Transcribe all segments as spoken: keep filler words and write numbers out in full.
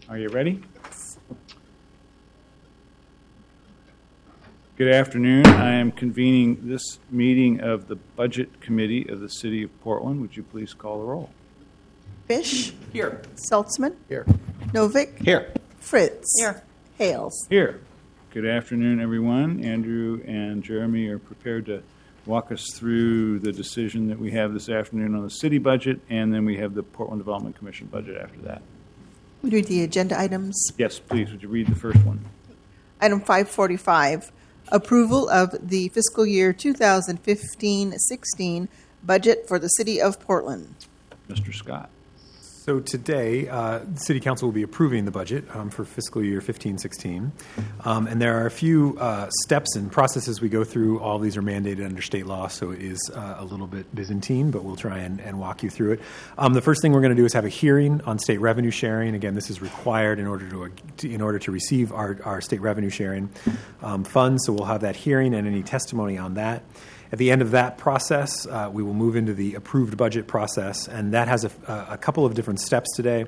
Are you ready? Good afternoon. I am convening this meeting of the Budget Committee of the City of Portland. Would you please call the roll? Fish. Here. Saltzman. Here. Novick. Here. Fritz. Here. Hales. Here. Good afternoon, everyone. Andrew and Jeremy are prepared to walk us through the decision that we have this afternoon on the city budget, and then we have the Portland Development Commission budget after that. We do the agenda items. Yes, please. Would you read the first one? Item five forty-five, approval of the fiscal year twenty fifteen sixteen budget for the City of Portland. Mister Scott. So today, uh, the City Council will be approving the budget um, for fiscal year fifteen sixteen. Um, and there are a few uh, steps and processes we go through. All of these are mandated under state law, so it is uh, a little bit Byzantine, but we'll try and, and walk you through it. Um, the first thing we're going to do is have a hearing on state revenue sharing. Again, this is required in order to, to in order to receive our, our state revenue sharing um, funds. So we'll have that hearing and any testimony on that. At the end of that process, uh, we will move into the approved budget process, and that has a, a couple of different steps today.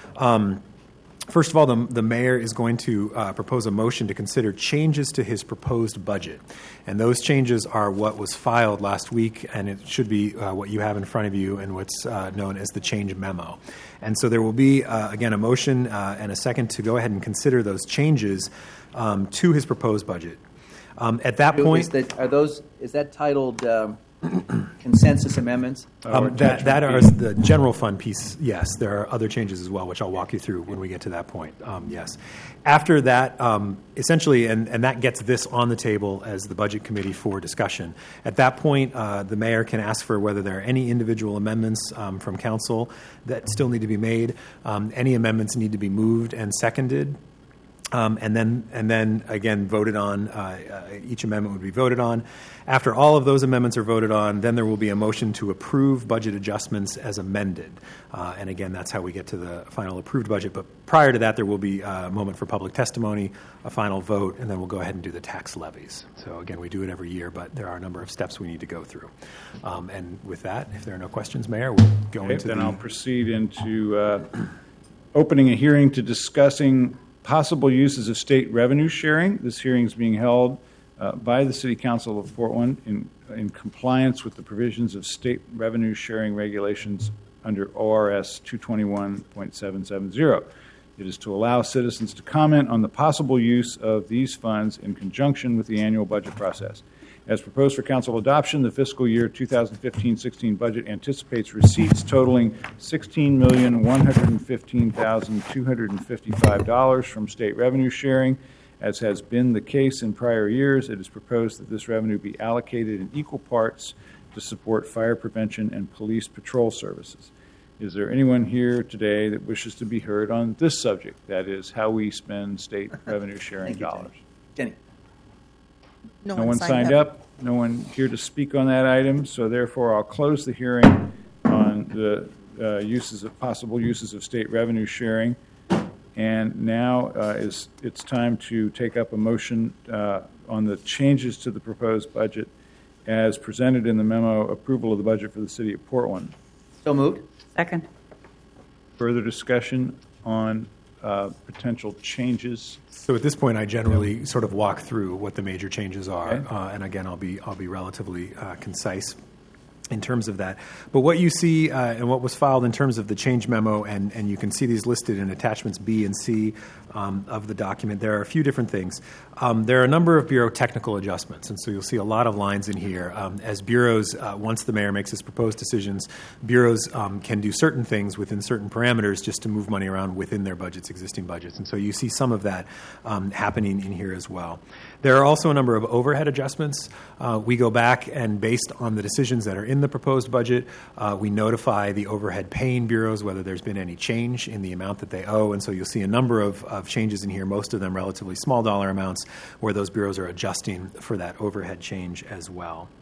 Um, first of all, the, the mayor is going to uh, propose a motion to consider changes to his proposed budget, and those changes are what was filed last week, and it should be uh, what you have in front of you and what's uh, known as the change memo. And so there will be, uh, again, a motion uh, and a second to go ahead and consider those changes um, to his proposed budget. Um, at that point, is that, are those is that titled um, consensus amendments? Um, that that are the general fund piece. Yes, there are other changes as well, which I'll walk you through when we get to that point. Um, yes, after that, um, essentially, and, and that gets this on the table as the budget committee for discussion. At that point, uh, the mayor can ask for whether there are any individual amendments um, from council that still need to be made. Um, any amendments need to be moved and seconded. Um, and then, and then again, voted on. Uh, uh, each amendment would be voted on. After all of those amendments are voted on, then there will be a motion to approve budget adjustments as amended. Uh, and again, that's how we get to the final approved budget. But prior to that, there will be a moment for public testimony, a final vote, and then we'll go ahead and do the tax levies. So again, we do it every year, but there are a number of steps we need to go through. Um, and with that, if there are no questions, Mayor, we'll go Okay, into then the... I'll proceed into uh, opening a hearing to discussing possible uses of state revenue sharing. This hearing is being held uh, by the City Council of Portland in, in compliance with the provisions of state revenue sharing regulations under O R S two twenty-one point seven seven zero. It is to allow citizens to comment on the possible use of these funds in conjunction with the annual budget process. As proposed for council adoption, the fiscal year twenty fifteen sixteen budget anticipates receipts totaling sixteen million one hundred fifteen thousand two hundred fifty-five dollars from state revenue sharing. As has been the case in prior years, it is proposed that this revenue be allocated in equal parts to support fire prevention and police patrol services. Is there anyone here today that wishes to be heard on this subject? That is, how we spend state revenue sharing Thank you, dollars. Jenny. No, No one signed up. No one here to speak on that item, so therefore I'll close the hearing on the uh, uses of possible uses of state revenue sharing. And now uh, is it's time to take up a motion uh, on the changes to the proposed budget as presented in the memo approval of the budget for the City of Portland. So moved. Second. Further discussion on uh, potential changes. So at this point, I generally sort of walk through what the major changes are, Okay. uh, and again, I'll be I'll be relatively uh, concise in terms of that. But what you see uh, and what was filed in terms of the change memo, and, and you can see these listed in attachments B and C um, of the document, there are a few different things. Um, there are a number of Bureau technical adjustments, and so you'll see a lot of lines in here. Um, as bureaus, uh, once the mayor makes his proposed decisions, bureaus um, can do certain things within certain parameters just to move money around within their budgets, existing budgets. And so you see some of that um, happening in here as well. There are also a number of overhead adjustments. Uh, we go back and based on the decisions that are in the proposed budget, uh, we notify the overhead paying bureaus whether there's been any change in the amount that they owe. And so you'll see a number of, of changes in here, most of them relatively small dollar amounts, where those bureaus are adjusting for that overhead change as well.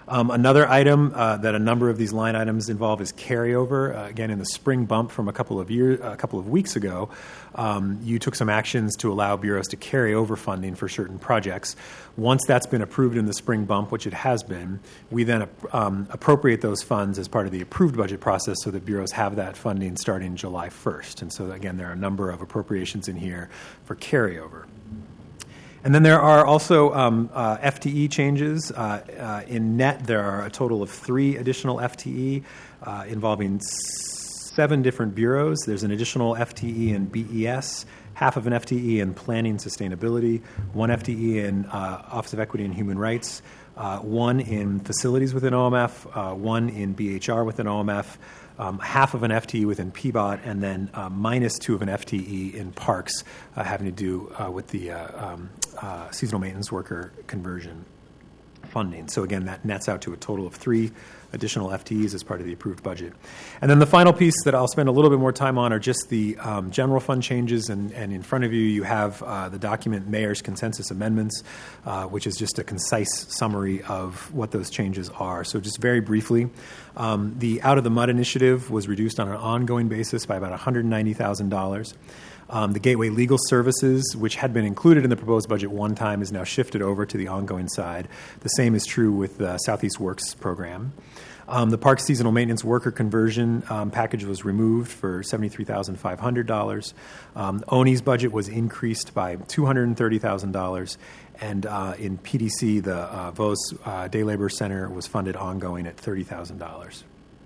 Um, another item uh, that a number of these line items involve is carryover. Uh, again, in the spring bump from a couple of years, a couple of weeks ago, um, you took some actions to allow bureaus to carry over funding for certain projects. Once that's been approved in the spring bump, which it has been, we then um, appropriate those funds as part of the approved budget process so that bureaus have that funding starting July first. And so, again, there are a number of appropriations in here for carryover. And then there are also um, uh, F T E changes. Uh, uh, in net, there are a total of three additional F T E uh, involving seven different bureaus. There's an additional F T E in B E S, half of an F T E in Planning Sustainability, one F T E in uh, Office of Equity and Human Rights, uh, one in Facilities within O M F, uh, one in B H R within O M F, Um, half of an F T E within P B O T, and then uh, minus two of an F T E in Parks, uh, having to do uh, with the uh, um, uh, seasonal maintenance worker conversion funding. So again, that nets out to a total of three additional F T Es as part of the approved budget. And then the final piece that I'll spend a little bit more time on are just the um, general fund changes. And, and in front of you, you have uh, the document Mayor's Consensus Amendments, uh, which is just a concise summary of what those changes are. So just very briefly, um, the Out of the Mud initiative was reduced on an ongoing basis by about one hundred ninety thousand dollars. Um, the Gateway Legal Services, which had been included in the proposed budget one time, is now shifted over to the ongoing side. The same is true with the Southeast Works program. Um, the Park Seasonal Maintenance Worker Conversion um, package was removed for seventy-three thousand five hundred dollars. Um, O N I's budget was increased by two hundred thirty thousand dollars. And uh, in P D C, the uh, V O S uh, Day Labor Center was funded ongoing at thirty thousand dollars.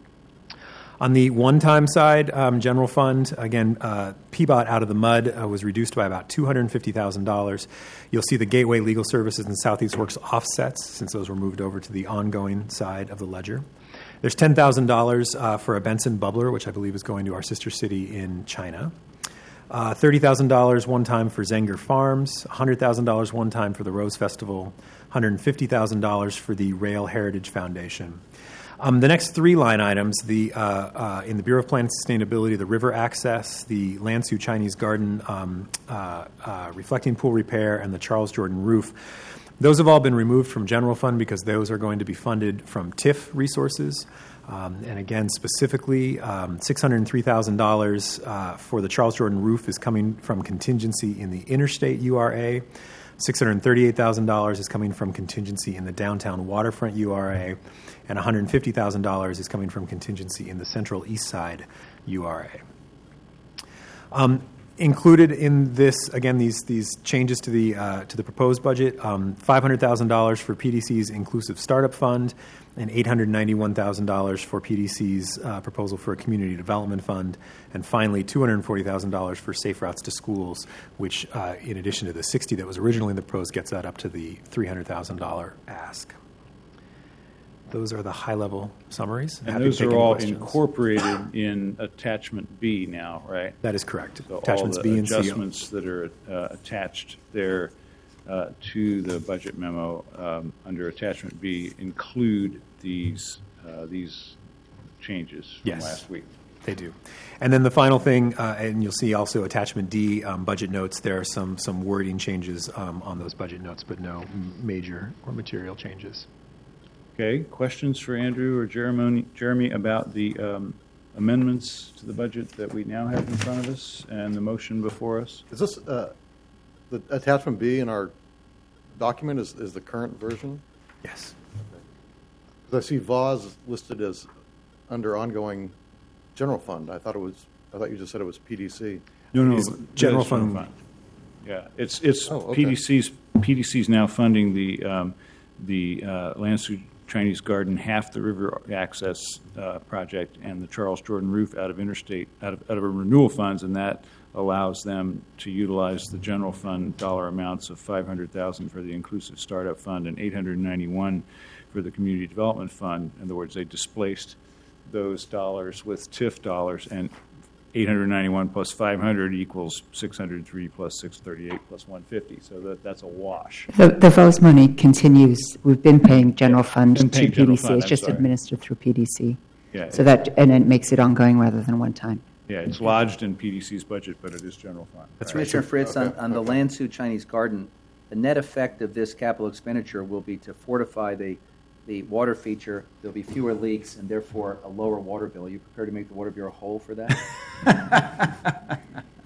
On the one-time side, um, general fund, again, uh, P B O T Out of the Mud uh, was reduced by about two hundred fifty thousand dollars. You'll see the Gateway Legal Services and Southeast Works offsets, since those were moved over to the ongoing side of the ledger. There's ten thousand dollars uh, for a Benson bubbler, which I believe is going to our sister city in China. Uh, thirty thousand dollars one-time for Zenger Farms, one hundred thousand dollars one-time for the Rose Festival, one hundred fifty thousand dollars for the Rail Heritage Foundation. Um, the next three line items, the uh, uh, in the Bureau of Planning and Sustainability, the river access, the Lansu Chinese Garden um, uh, uh, reflecting pool repair, and the Charles Jordan roof, those have all been removed from general fund because those are going to be funded from T I F resources. Um, and again, specifically, um, six hundred three thousand dollars uh, for the Charles Jordan roof is coming from contingency in the interstate U R A. six hundred thirty-eight thousand dollars is coming from contingency in the downtown waterfront U R A, and one hundred fifty thousand dollars is coming from contingency in the central east side U R A. Um, included in this, again, these these changes to the uh, to the proposed budget, um, five hundred thousand dollars for P D C's Inclusive Startup Fund, and eight hundred ninety-one thousand dollars for P D C's uh, proposal for a Community Development Fund, and finally two hundred forty thousand dollars for Safe Routes to Schools, which, uh, in addition to the sixty that was originally in the proposed, gets that up to the three hundred thousand dollars ask. Those are the high-level summaries. And Happy those to take are any all questions. incorporated in Attachment B now, right? That is correct. So Attachments all the B and C. adjustments that are uh, attached there uh, to the budget memo um, under Attachment B include these uh, these changes from Yes. last week. They do. And then the final thing, uh, and you'll see also Attachment D, um, budget notes. There are some some wording changes um, on those budget notes, but no m- major or material changes. Okay, questions for Andrew or Jeremy, Jeremy about the um, amendments to the budget that we now have in front of us and the motion before us? Is this, uh, the attachment B in our document is, is the current version? Yes. Because I see V A S listed as under ongoing general fund. I thought it was, I thought you just said it was P D C. No, no, It's it general is fund. Yeah, it's it's Oh, okay. P D C's P D C's now funding the um, the uh, Lansu Chinese Garden half the river access uh, project and the Charles Jordan roof out of interstate out of out of renewal funds, and that allows them to utilize the general fund dollar amounts of five hundred thousand for the Inclusive Startup Fund and eight hundred ninety-one for the Community Development Fund. In other words, they displaced those dollars with T I F dollars, and eight hundred ninety-one plus five hundred equals six hundred three plus six thirty-eight plus one hundred fifty. So that, that's a wash. The, the V O S money continues. We've been paying general fund Been to paying P general D C. fund, It's I'm just sorry. administered through P D C. Yeah, So that, and it makes it ongoing rather than one time. yeah, it's lodged in P D C's budget, but it is general fund. That's Right. Commissioner Fritz, on, Okay, on the okay. Lansu Chinese Garden, the net effect of this capital expenditure will be to fortify the the water feature, there'll be fewer leaks and therefore a lower water bill. Are you prepared to make the Water Bureau whole for that?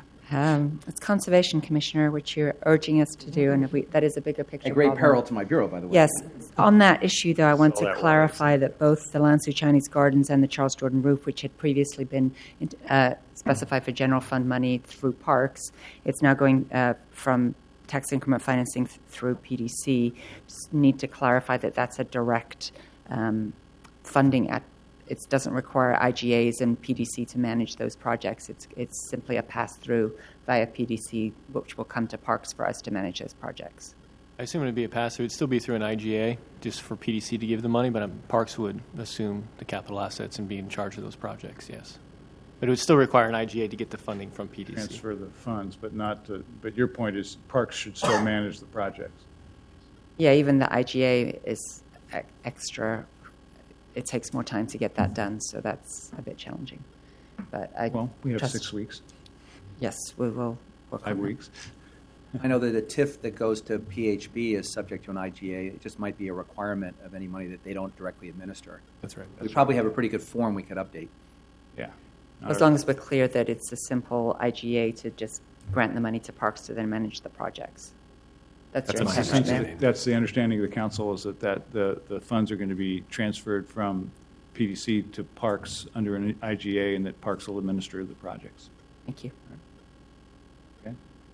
Um, it's Conservation Commissioner, which you're urging us to do, and we, that is a bigger picture At great problem. peril to my bureau, by the way. Yes. On that issue, though, I want So to that clarify that both the Lansu Chinese Gardens and the Charles Jordan Roof, which had previously been uh, specified for general fund money through parks, it's now going uh, from tax increment financing th- through P D C. Just need to clarify that that's a direct um, funding at. It doesn't require I G As and P D C to manage those projects. It's it's simply a pass-through via P D C, which will come to parks for us to manage those projects. I assume it would be a pass-through. It'd still be through an I G A, just for P D C to give the money, but um, parks would assume the capital assets and be in charge of those projects, yes. But it would still require an I G A to get the funding from P D C. Transfer the funds, but not to, but your point is parks should still manage the projects. Yeah, even the I G A is e- extra. It takes more time to get that done, so that's a bit challenging. But I Well, we have trust- six weeks, Yes, we will work five on that. weeks. I know that a T I F that goes to P H B is subject to an I G A. It just might be a requirement of any money that they don't directly administer. That's right. We probably have a pretty good form we could update. Yeah. As long as we're clear that it's a simple I G A to just grant the money to parks to then manage the projects. That's, That's your my intent, understanding. right, ma'am? That's the understanding of the council, is that, that the, the funds are going to be transferred from P D C to parks under an I G A, and that parks will administer the projects. Thank you. Okay.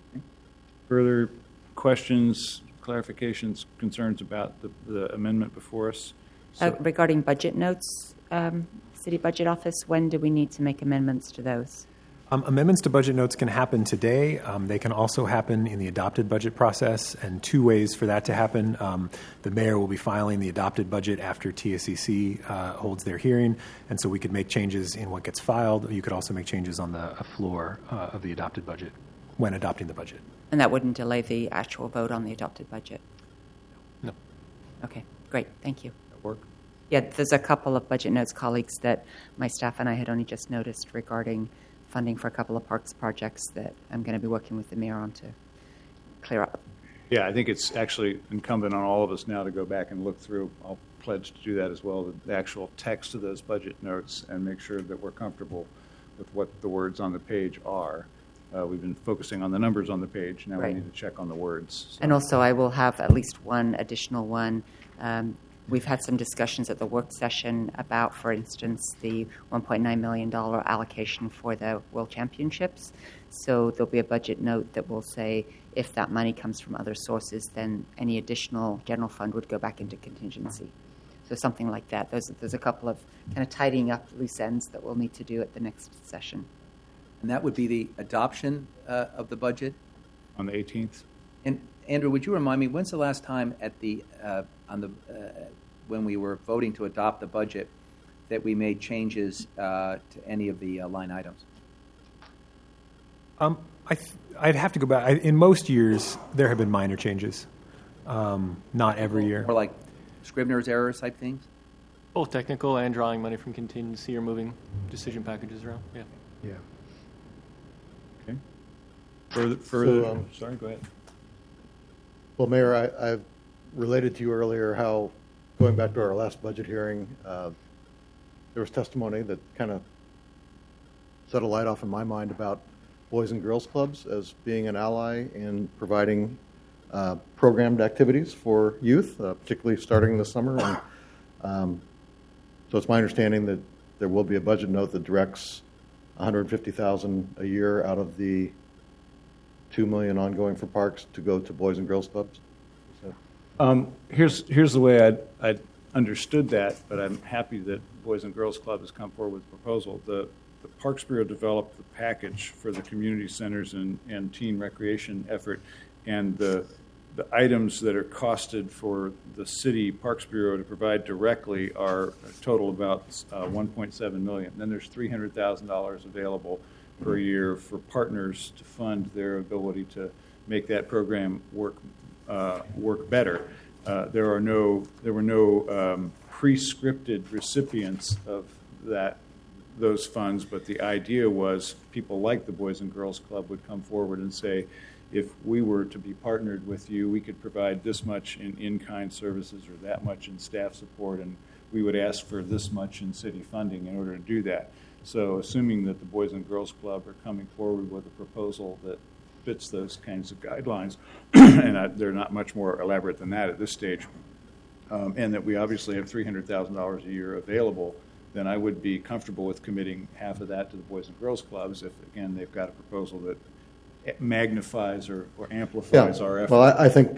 Further questions, clarifications, concerns about the, the amendment before us? Uh, So- regarding budget notes, um, City Budget Office, when do we need to make amendments to those? Um, amendments to budget notes can happen today. Um, they can also happen in the adopted budget process, and two ways for that to happen. Um, the mayor will be filing the adopted budget after T S E C uh, holds their hearing, and so we could make changes in what gets filed. You could also make changes on the uh, floor uh, of the adopted budget when adopting the budget. And that wouldn't delay the actual vote on the adopted budget? No. Okay, great, thank you. That work? Yeah, there's a couple of budget notes, colleagues, that my staff and I had only just noticed regarding funding for a couple of parks projects that I'm going to be working with the mayor on to clear up. Yeah, I think it's actually incumbent on all of us now to go back and look through. I'll pledge to do that as well, the actual text of those budget notes, and make sure that we're comfortable with what the words on the page are. Uh, we've been focusing on the numbers on the page. Now Right. we need to check on the words. So- And also, I will have at least one additional one. Um, we've had some discussions at the work session about, for instance, the one point nine million dollars allocation for the World Championships. So there'll be a budget note that will say if that money comes from other sources, then any additional general fund would go back into contingency. So something like that. There's, there's a couple of kind of tidying up loose ends that we'll need to do at the next session. And that would be the adoption uh, of the budget. On the eighteenth? And Andrew, would you remind me, when's the last time at the uh, on the uh, when we were voting to adopt the budget that we made changes uh, to any of the uh, line items? Um, I th- I'd have to go back. I, in most years, there have been minor changes. Um, not every year. Or like Scribner's errors type things? Both technical and drawing money from contingency or moving decision packages around, yeah. Yeah. Okay. Further, further, So, um, sorry, go ahead. Well, Mayor, I, I've related to you earlier how, going back to our last budget hearing, uh, there was testimony that kind of set a light off in my mind about Boys and Girls Clubs as being an ally in providing uh, programmed activities for youth, uh, particularly starting this summer. And, um, so it's my understanding that there will be a budget note that directs one hundred fifty thousand dollars a year out of the two million dollars ongoing for parks to go to Boys and Girls Clubs. So, Um, here's here's the way I'd, I'd understood that, but I'm happy that Boys and Girls Club has come forward with a proposal. The, the Parks Bureau developed the package for the community centers and, and teen recreation effort, and the the items that are costed for the city Parks Bureau to provide directly are a total about uh, one point seven million dollars. Then there's three hundred thousand dollars available per year for partners to fund their ability to make that program work uh, work better. Uh, there are no there were no um, pre-scripted recipients of that those funds, but the idea was people like the Boys and Girls Club would come forward and say, if we were to be partnered with you, we could provide this much in in-kind services or that much in staff support, and we would ask for this much in city funding in order to do that. So assuming that the Boys and Girls Club are coming forward with a proposal that fits those kinds of guidelines, and I, they're not much more elaborate than that at this stage, um, and that we obviously have three hundred thousand dollars a year available, then I would be comfortable with committing half of that to the Boys and Girls Clubs if, again, they've got a proposal that magnifies or, or amplifies our effort. Well, I, I think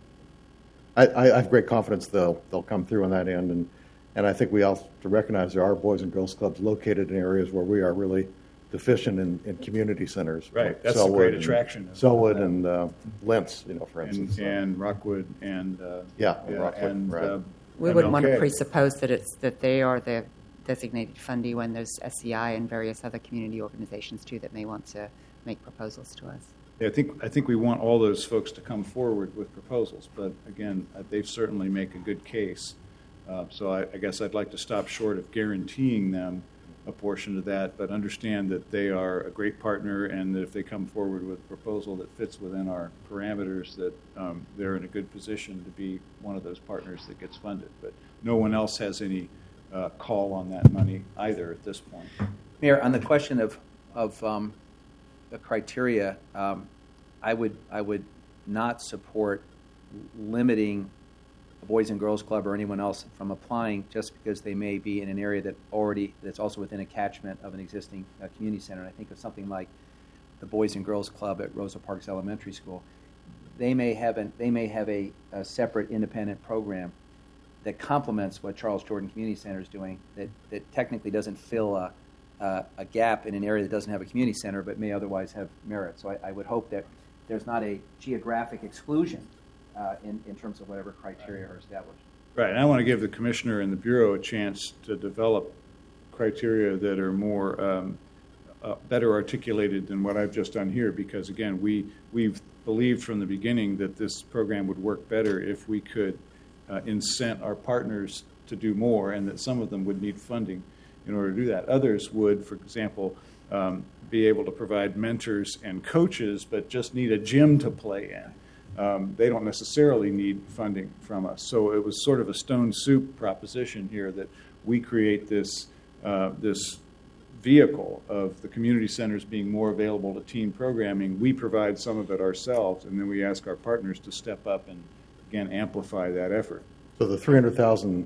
I, I have great confidence they'll they'll come through on that end, and and I think we also have to recognize there are Boys and Girls Clubs located in areas where we are really deficient in, in community centers. Right, like that's Selwood a great and- attraction. Selwood and uh, Lentz, you know, for and, instance. and Rockwood and uh, Yeah, Rockwood, and right. uh, We wouldn't want to M L K. presuppose that it's that they are the designated fundee when there's S E I and various other community organizations too that may want to make proposals to us. Yeah, I think I think we want all those folks to come forward with proposals, but again, uh, they certainly make a good case. Uh, so I, I guess I'd like to stop short of guaranteeing them a portion of that, but understand that they are a great partner, and that if they come forward with a proposal that fits within our parameters, that um, they're in a good position to be one of those partners that gets funded. But no one else has any uh, call on that money either at this point. Mayor, on the question of of um, the criteria, um, I would I would not support limiting a Boys and Girls Club or anyone else from applying just because they may be in an area that already that's also within a catchment of an existing uh, community center. And I think of something like the Boys and Girls Club at Rosa Parks Elementary School. They may have an they may have a, a separate independent program that complements what Charles Jordan Community Center is doing. That that technically doesn't fill a uh, a gap in an area that doesn't have a community center, but may otherwise have merit. So I, I would hope that there's not a geographic exclusion uh, in, in terms of whatever criteria are established. Right, and I want to give the commissioner and the Bureau a chance to develop criteria that are more, um, uh, better articulated than what I've just done here, because again, we, we've believed from the beginning that this program would work better if we could uh, incent our partners to do more, and that some of them would need funding in order to do that. Others would, for example, um, be able to provide mentors and coaches, but just need a gym to play in. Um, they don't necessarily need funding from us. So it was sort of a stone soup proposition here that we create this uh, this vehicle of the community centers being more available to teen programming. We provide some of it ourselves, and then we ask our partners to step up and, again, amplify that effort. So the three hundred thousand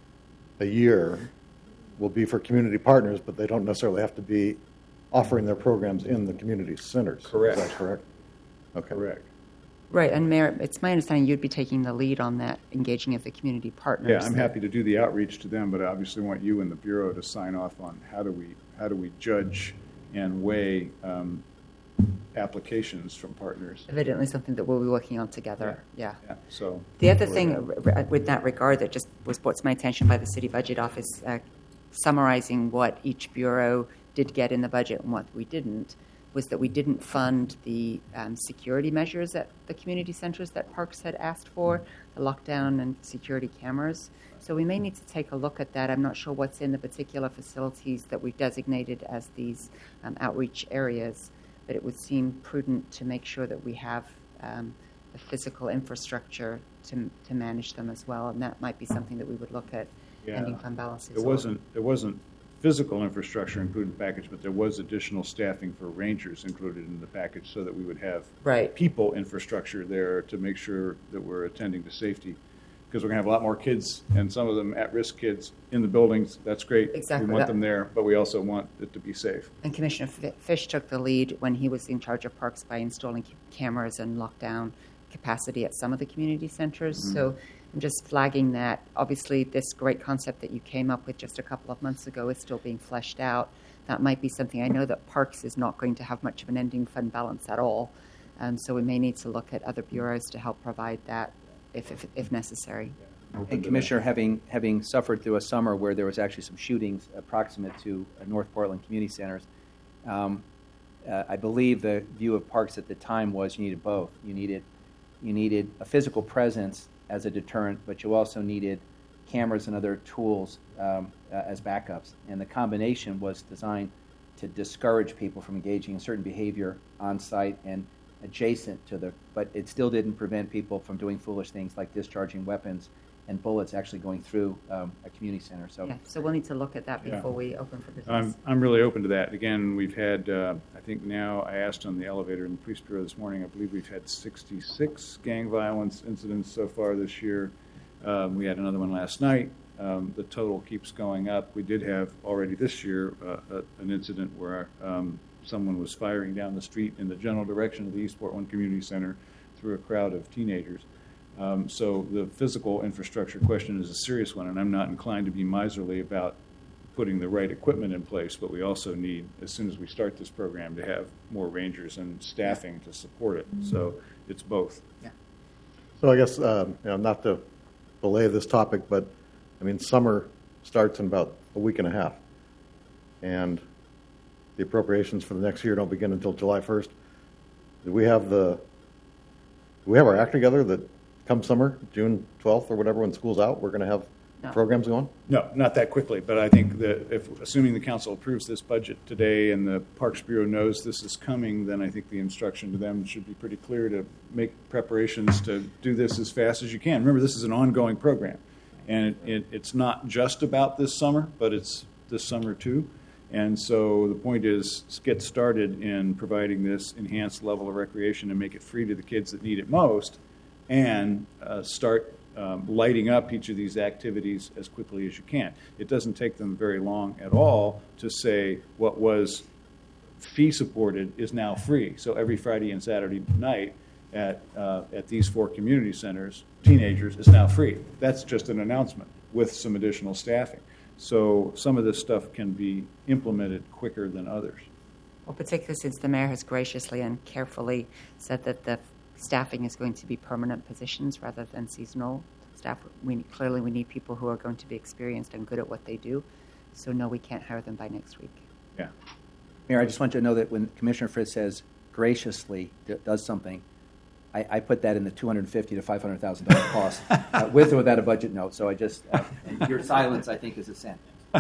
a year will be for community partners, but they don't necessarily have to be offering their programs in the community centers. Correct. Is that correct? Okay. Correct. Right, and Mayor, it's my understanding you'd be taking the lead on that, engaging of the community partners. Yeah, I'm happy to do the outreach to them, but I obviously want you and the Bureau to sign off on how do we how do we judge and weigh um, applications from partners. Evidently something that we'll be working on together, yeah. Yeah, so The other thing uh, with that regard that just was brought to my attention by the City Budget Office, uh, summarizing what each bureau did get in the budget and what we didn't, was that we didn't fund the um, security measures at the community centers that Parks had asked for, the lockdown and security cameras. So we may need to take a look at that. I'm not sure what's in the particular facilities that we've designated as these um, outreach areas, but it would seem prudent to make sure that we have um, the physical infrastructure to to manage them as well, and that might be something that we would look at Yeah. ending fund balances. there wasn't there wasn't physical infrastructure included in the package, but there was additional staffing for rangers included in the package so that we would have Right. people infrastructure there to make sure that we're attending to safety. Because we're going to have a lot more kids, and some of them at-risk kids in the buildings. That's great. Exactly. We want That- them there, but we also want it to be safe. And Commissioner F- Fish took the lead when he was in charge of parks by installing c- cameras and lockdown capacity at some of the community centers. Mm-hmm. So I'm just flagging that. Obviously, this great concept that you came up with just a couple of months ago is still being fleshed out. That might be something. I know that Parks is not going to have much of an ending fund balance at all. Um, so we may need to look at other bureaus to help provide that if, if, if necessary. And Commissioner, having having suffered through a summer where there was actually some shootings approximate to uh, North Portland community centers, um, uh, I believe the view of Parks at the time was you needed both. You needed you needed a physical presence as a deterrent, but you also needed cameras and other tools um, uh, as backups. And the combination was designed to discourage people from engaging in certain behavior on site and adjacent to the, but it still didn't prevent people from doing foolish things like discharging weapons and bullets actually going through um, a community center. So, Yeah, so we'll need to look at that Yeah. before we open for business. I'm, I'm really open to that. Again, we've had, uh, I think now, I asked on the elevator in the police bureau this morning, I believe we've had sixty-six gang violence incidents so far this year. Um, we had another one last night. Um, the total keeps going up. We did have already this year uh, a, an incident where um, someone was firing down the street in the general direction of the East Portland Community Center through a crowd of teenagers. Um, so the physical infrastructure question is a serious one, and I'm not inclined to be miserly about putting the right equipment in place, but we also need, as soon as we start this program, to have more rangers and staffing to support it. So it's both. yeah. So I guess, um, you know, not to belay this topic, but, I mean, summer starts in about a week and a half. And the appropriations for the next year don't begin until July first. Do we have the, do we have our act together that come summer, June twelfth or whatever, when school's out, we're going to have No. programs going? No, not that quickly, but I think that if, assuming the council approves this budget today and the Parks Bureau knows this is coming, then I think the instruction to them should be pretty clear to make preparations to do this as fast as you can. Remember, this is an ongoing program, and it, it, it's not just about this summer, but it's this summer too. And so the point is, get started in providing this enhanced level of recreation and make it free to the kids that need it most, and uh, start Um, lighting up each of these activities as quickly as you can. It doesn't take them very long at all to say what was fee supported is now free. So every Friday and Saturday night at uh, at these four community centers, teenagers is now free. That's just an announcement with some additional staffing. So some of this stuff can be implemented quicker than others. Well, particularly since the mayor has graciously and carefully said that the staffing is going to be permanent positions rather than seasonal staff. We clearly we need people who are going to be experienced and good at what they do. So no, we can't hire them by next week. Yeah. Mayor, I just want you to know that when Commissioner Fritz says graciously d- does something, I, I put that in the two hundred fifty to five hundred thousand dollar cost, uh, with or without a budget note. So I just uh, your silence, I think, is assent.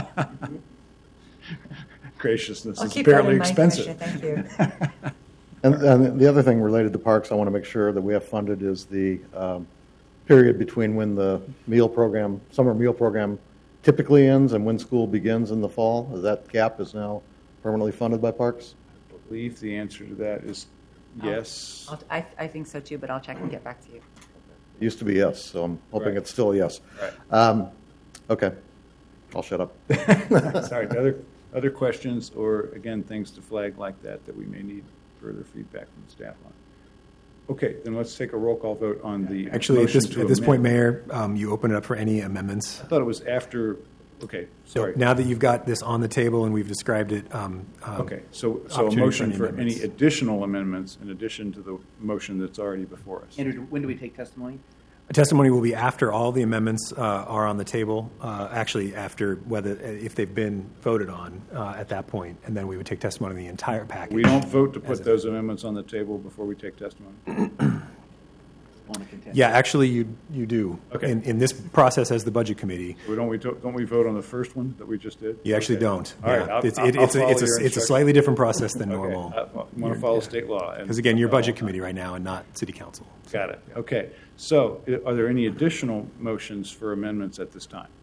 Graciousness I'll is keep that apparently in mind, expensive. Commissioner. Thank you. And, and the other thing related to parks I want to make sure that we have funded is the um, period between when the meal program, summer meal program typically ends and when school begins in the fall. That gap is now permanently funded by parks? I believe the answer to that is yes. I'll, I, I think so too, but I'll check and get back to you. It used to be yes, so I'm hoping Right. it's still a yes. Right. Um, okay, I'll shut up. Sorry, other, other questions or, again, things to flag like that that we may need further feedback from the staff on? Okay, then let's take a roll call vote on the Actually, at motion this, to at this point, amend. Mayor, um, you open it up for any amendments. I thought it was after, okay, So sorry. now that you've got this on the table and we've described it, um, um, Okay, so, so a opportunity motion for for any any amendments. additional amendments in addition to the motion that's already before us. Andrew, when do we take testimony? a testimony will be after all the amendments uh, are on the table. Uh, actually, after whether if they've been voted on uh, at that point, and then we would take testimony on the entire package. We don't vote to As put a- those amendments on the table before we take testimony. Want to contend? Yeah, actually, you you do. Okay. In, in this process, as the budget committee, We don't, we don't don't we vote on the first one that we just did? you actually Okay. don't. All right, Yeah. I'll- it's I'll- it, I'll it's a, follow it's a your it's a instructions. slightly different process than Okay, normal. I want to follow state law. and- Because again, you're budget committee right now and not city council. Got it. Okay. So i- are there any additional motions for amendments at this time?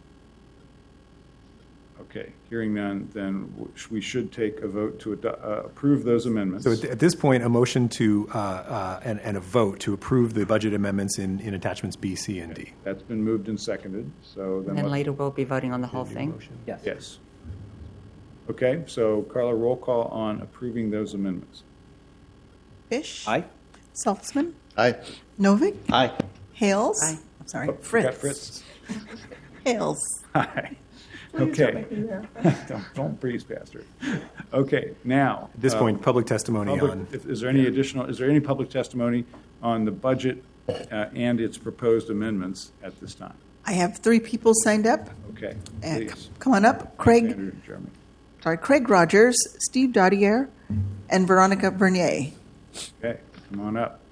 Okay. Hearing none, then w- we should take a vote to ado- uh, approve those amendments. So at, at this point, a motion to uh, uh, and, and a vote to approve the budget amendments in, in attachments B, C, and D. That's been moved and seconded, so then. And then let- later we'll be voting on the whole thing. Yes. Yes. Okay, so Carla, roll call on approving those amendments. Fish. Aye. Saltzman. Aye. Novick. Aye. Hales. Aye. I'm sorry. Oh, forgot Fritz. Fritz. Hales. Aye. Please don't Okay. make me laugh. Don't, don't breeze past her. Okay, now. At this um, point, public testimony Public- on. if- Is there any additional, is there any public testimony on the budget uh, and its proposed amendments at this time? I have three people signed up. Okay, Uh, please. Come on up. Craig, Andrew and Jeremy. sorry, Craig Rogers, Steve Dodier, and Veronica Bernier. Okay, come on up.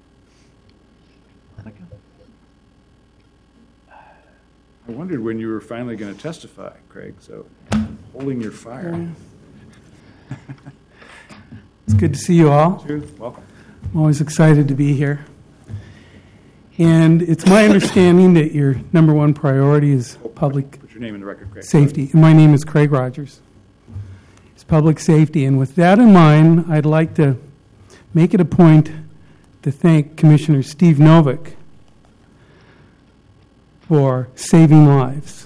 I wondered when you were finally going to testify, Craig, so holding your fire. It's good to see you all. Truth, welcome. I'm always excited to be here. And it's my understanding that your number one priority is public Put your name in the record, Craig. safety. And my name is Craig Rogers. It's public safety. And with that in mind, I'd like to make it a point to thank Commissioner Steve Novick for saving lives.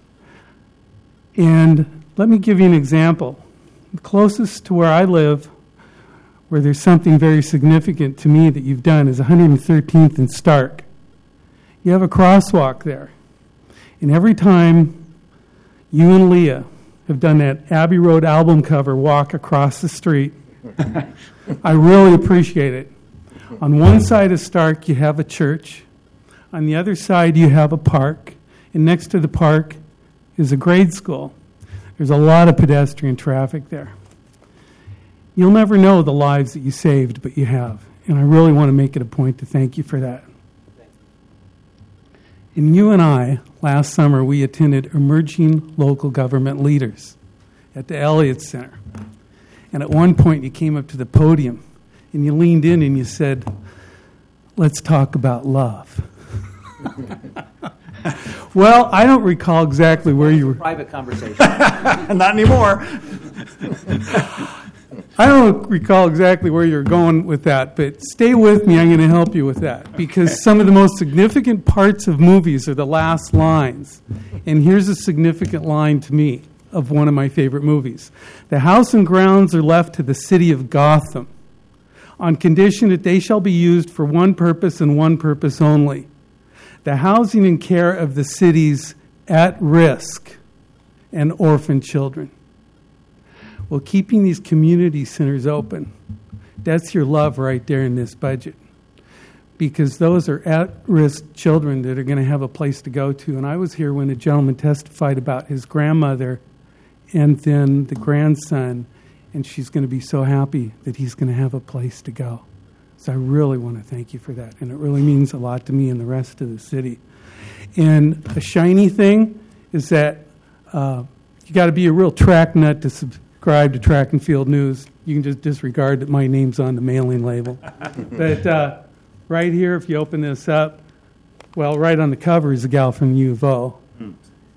And let me give you an example. The closest to where I live, where there's something very significant to me that you've done, is one hundred thirteenth and Stark. You have a crosswalk there. And every time you and Leah have done that Abbey Road album cover walk across the street, I really appreciate it. On one side of Stark, you have a church. On the other side, you have a park. And next to the park is a grade school. There's a lot of pedestrian traffic there. You'll never know the lives that you saved, but you have. And I really want to make it a point to thank you for that. And you and I, last summer, we attended Emerging Local Government Leaders at the Elliott Center. And at one point, you came up to the podium, and you leaned in and you said, "Let's talk about love." Well, I don't recall exactly where you were. Private conversation. Not anymore. I don't recall exactly where you're going with that, but stay with me. I'm going to help you with that, because okay. Some of the most significant parts of movies are the last lines. And here's a significant line to me of one of my favorite movies. "The house and grounds are left to the city of Gotham on condition that they shall be used for one purpose and one purpose only: the housing and care of the city's at-risk and orphan children." Well, keeping these community centers open, that's your love right there in this budget. Because those are at-risk children that are going to have a place to go to. And I was here when a gentleman testified about his grandmother and then the grandson, and she's going to be so happy that he's going to have a place to go. So I really want to thank you for that. And it really means a lot to me and the rest of the city. And a shiny thing is that uh, you got to be a real track nut to subscribe to Track and Field News. You can just disregard that my name's on the mailing label. But uh, right here, if you open this up, well, right on the cover is a gal from U of O. Mm.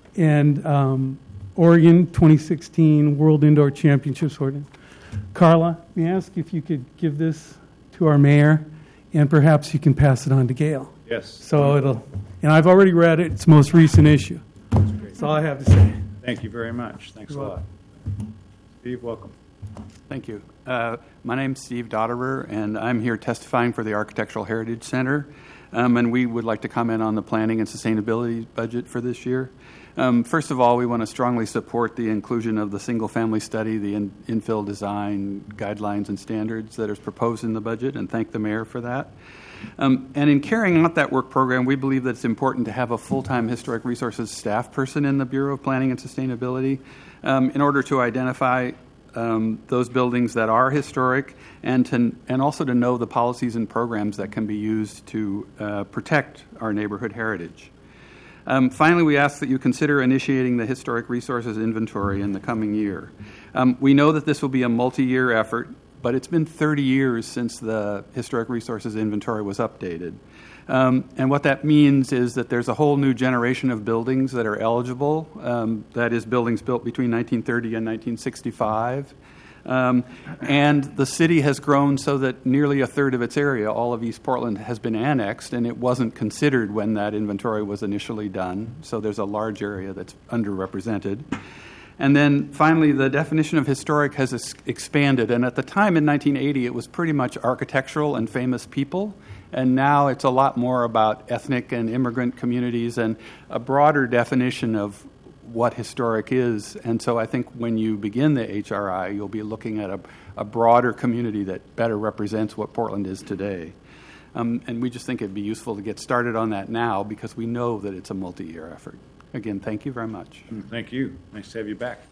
And um, Oregon twenty sixteen World Indoor Championships. Oregon. Carla, may I ask if you could give this to our mayor, and perhaps you can pass it on to Gail. Yes. So it'll, and I've already read it. It's the most recent issue. That's great. That's all I have to say. Thank you very much. Thanks You're a lot. Welcome. Steve, welcome. Thank you. Uh, my name's Steve Dotterer, and I'm here testifying for the Architectural Heritage Center. Um, and we would like to comment on the planning and sustainability budget for this year. Um, first of all, we want to strongly support the inclusion of the single-family study, the in- infill design guidelines and standards that is proposed in the budget, and thank the mayor for that. Um, and in carrying out that work program, we believe that it's important to have a full-time historic resources staff person in the Bureau of Planning and Sustainability um, in order to identify um, those buildings that are historic and to, and also to know the policies and programs that can be used to uh, protect our neighborhood heritage. Um, finally, we ask that you consider initiating the historic resources inventory in the coming year. Um, we know that this will be a multi-year effort, but it's been thirty years since the historic resources inventory was updated. Um, and what that means is that there's a whole new generation of buildings that are eligible, um, that is buildings built between nineteen thirty and nineteen sixty-five. Um, and the city has grown so that nearly a third of its area, all of East Portland, has been annexed, and it wasn't considered when that inventory was initially done. So there's a large area that's underrepresented. And then finally, the definition of historic has es- expanded. And at the time in nineteen eighty, it was pretty much architectural and famous people. And now it's a lot more about ethnic and immigrant communities and a broader definition of what historic is. And so I think when you begin the H R I, you'll be looking at a, a broader community that better represents what Portland is today. Um, and we just think it'd be useful to get started on that now because we know that it's a multi-year effort. Again, thank you very much. Thank you. Nice to have you back.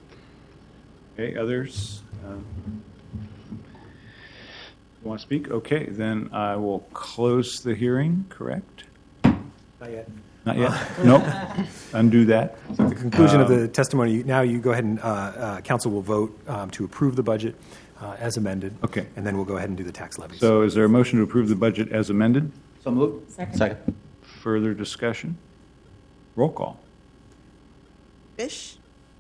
Okay, others? Uh, you want to speak? Okay, then I will close the hearing, correct? Not yet. Not yet? Nope. Undo that. At the conclusion of the testimony, now you go ahead and, uh, uh, council will vote um, to approve the budget uh, as amended. Okay. And then we'll go ahead and do the tax levies. So is there a motion to approve the budget as amended? So moved. Second. Further discussion? Roll call. Fish?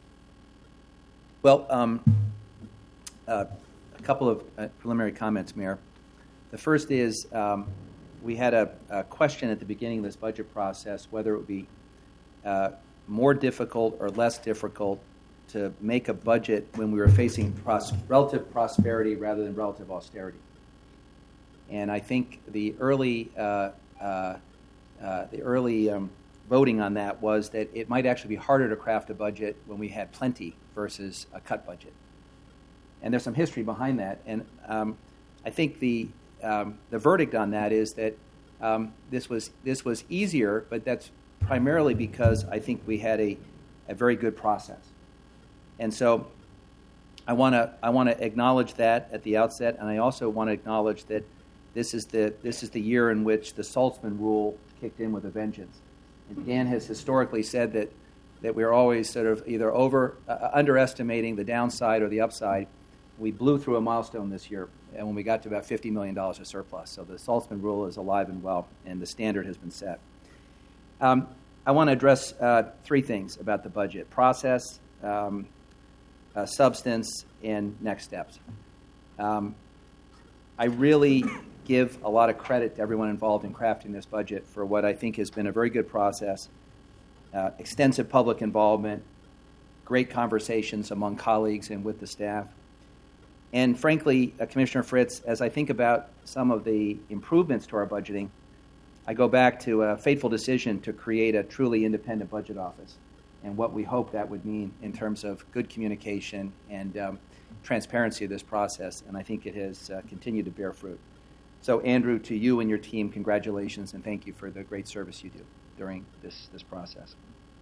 Well, um, uh, a couple of uh, preliminary comments, Mayor. The first is um, we had a, a question at the beginning of this budget process whether it would be uh, more difficult or less difficult to make a budget when we were facing pros- relative prosperity rather than relative austerity. And I think the early uh, uh, uh, the early um, voting on that was that it might actually be harder to craft a budget when we had plenty versus a cut budget. And there's some history behind that. And um, I think the um, the verdict on that is that um, this was this was easier, but that's primarily because I think we had a, a very good process. And so I want to I want to acknowledge that at the outset, and I also want to acknowledge that this is the this is the year in which the Saltzman rule kicked in with a vengeance. And Dan has historically said that that we're always sort of either over uh, underestimating the downside or the upside. We blew through a milestone this year, and when we got to about fifty million dollars of surplus. So the Saltzman rule is alive and well, and the standard has been set. Um, I want to address uh, three things about the budget: process, um, uh, substance, and next steps. Um, I really give a lot of credit to everyone involved in crafting this budget for what I think has been a very good process, uh, extensive public involvement, great conversations among colleagues and with the staff. And frankly, uh, Commissioner Fritz, as I think about some of the improvements to our budgeting, I go back to a fateful decision to create a truly independent budget office and what we hope that would mean in terms of good communication and um, transparency of this process. And I think it has uh, continued to bear fruit. So, Andrew, to you and your team, congratulations and thank you for the great service you do during this, this process.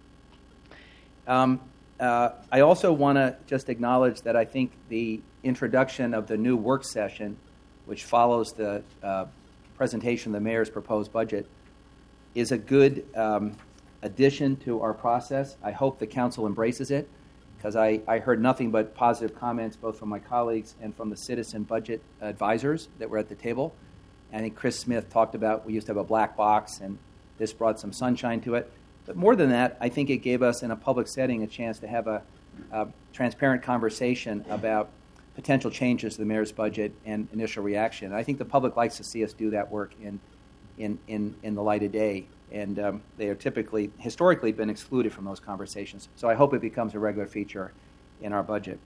Um, uh, I also want to just acknowledge that I think the introduction of the new work session, which follows the uh, presentation of the mayor's proposed budget, is a good um, addition to our process. I hope the council embraces it, because I, I heard nothing but positive comments both from my colleagues and from the citizen budget advisors that were at the table. I think Chris Smith talked about we used to have a black box, and this brought some sunshine to it. But more than that, I think it gave us, in a public setting, a chance to have a, a transparent conversation about potential changes to the mayor's budget and initial reaction. And I think the public likes to see us do that work in in, in, in the light of day. And um, they are typically, historically, been excluded from those conversations. So I hope it becomes a regular feature in our budget.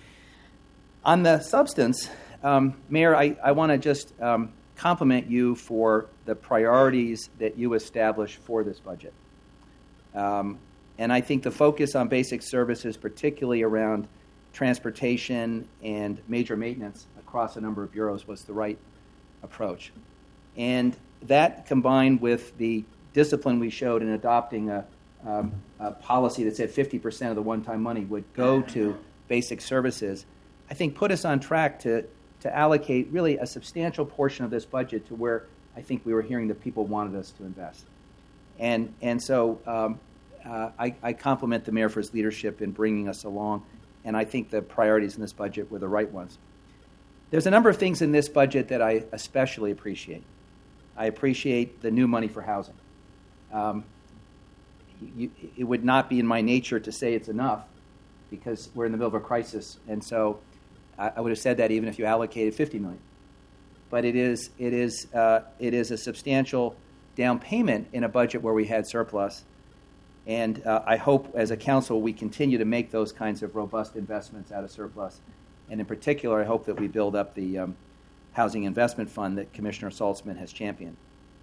On the substance, um, Mayor, I, I want to just um, compliment you for the priorities that you established for this budget. Um, and I think the focus on basic services, particularly around transportation and major maintenance across a number of bureaus, was the right approach. And that, combined with the discipline we showed in adopting a, um, a policy that said fifty percent of the one-time money would go to basic services, I think put us on track to, to allocate really a substantial portion of this budget to where I think we were hearing that people wanted us to invest. And, and so um, uh, I, I compliment the mayor for his leadership in bringing us along, and I think the priorities in this budget were the right ones. There's a number of things in this budget that I especially appreciate. I appreciate the new money for housing. Um, you, it would not be in my nature to say it's enough because we're in the middle of a crisis, and so I, I would have said that even if you allocated fifty million dollars. But it is it is uh, it is a substantial down payment in a budget where we had surplus, and uh, I hope as a council we continue to make those kinds of robust investments out of surplus, and in particular I hope that we build up the um, Housing Investment Fund that Commissioner Saltzman has championed.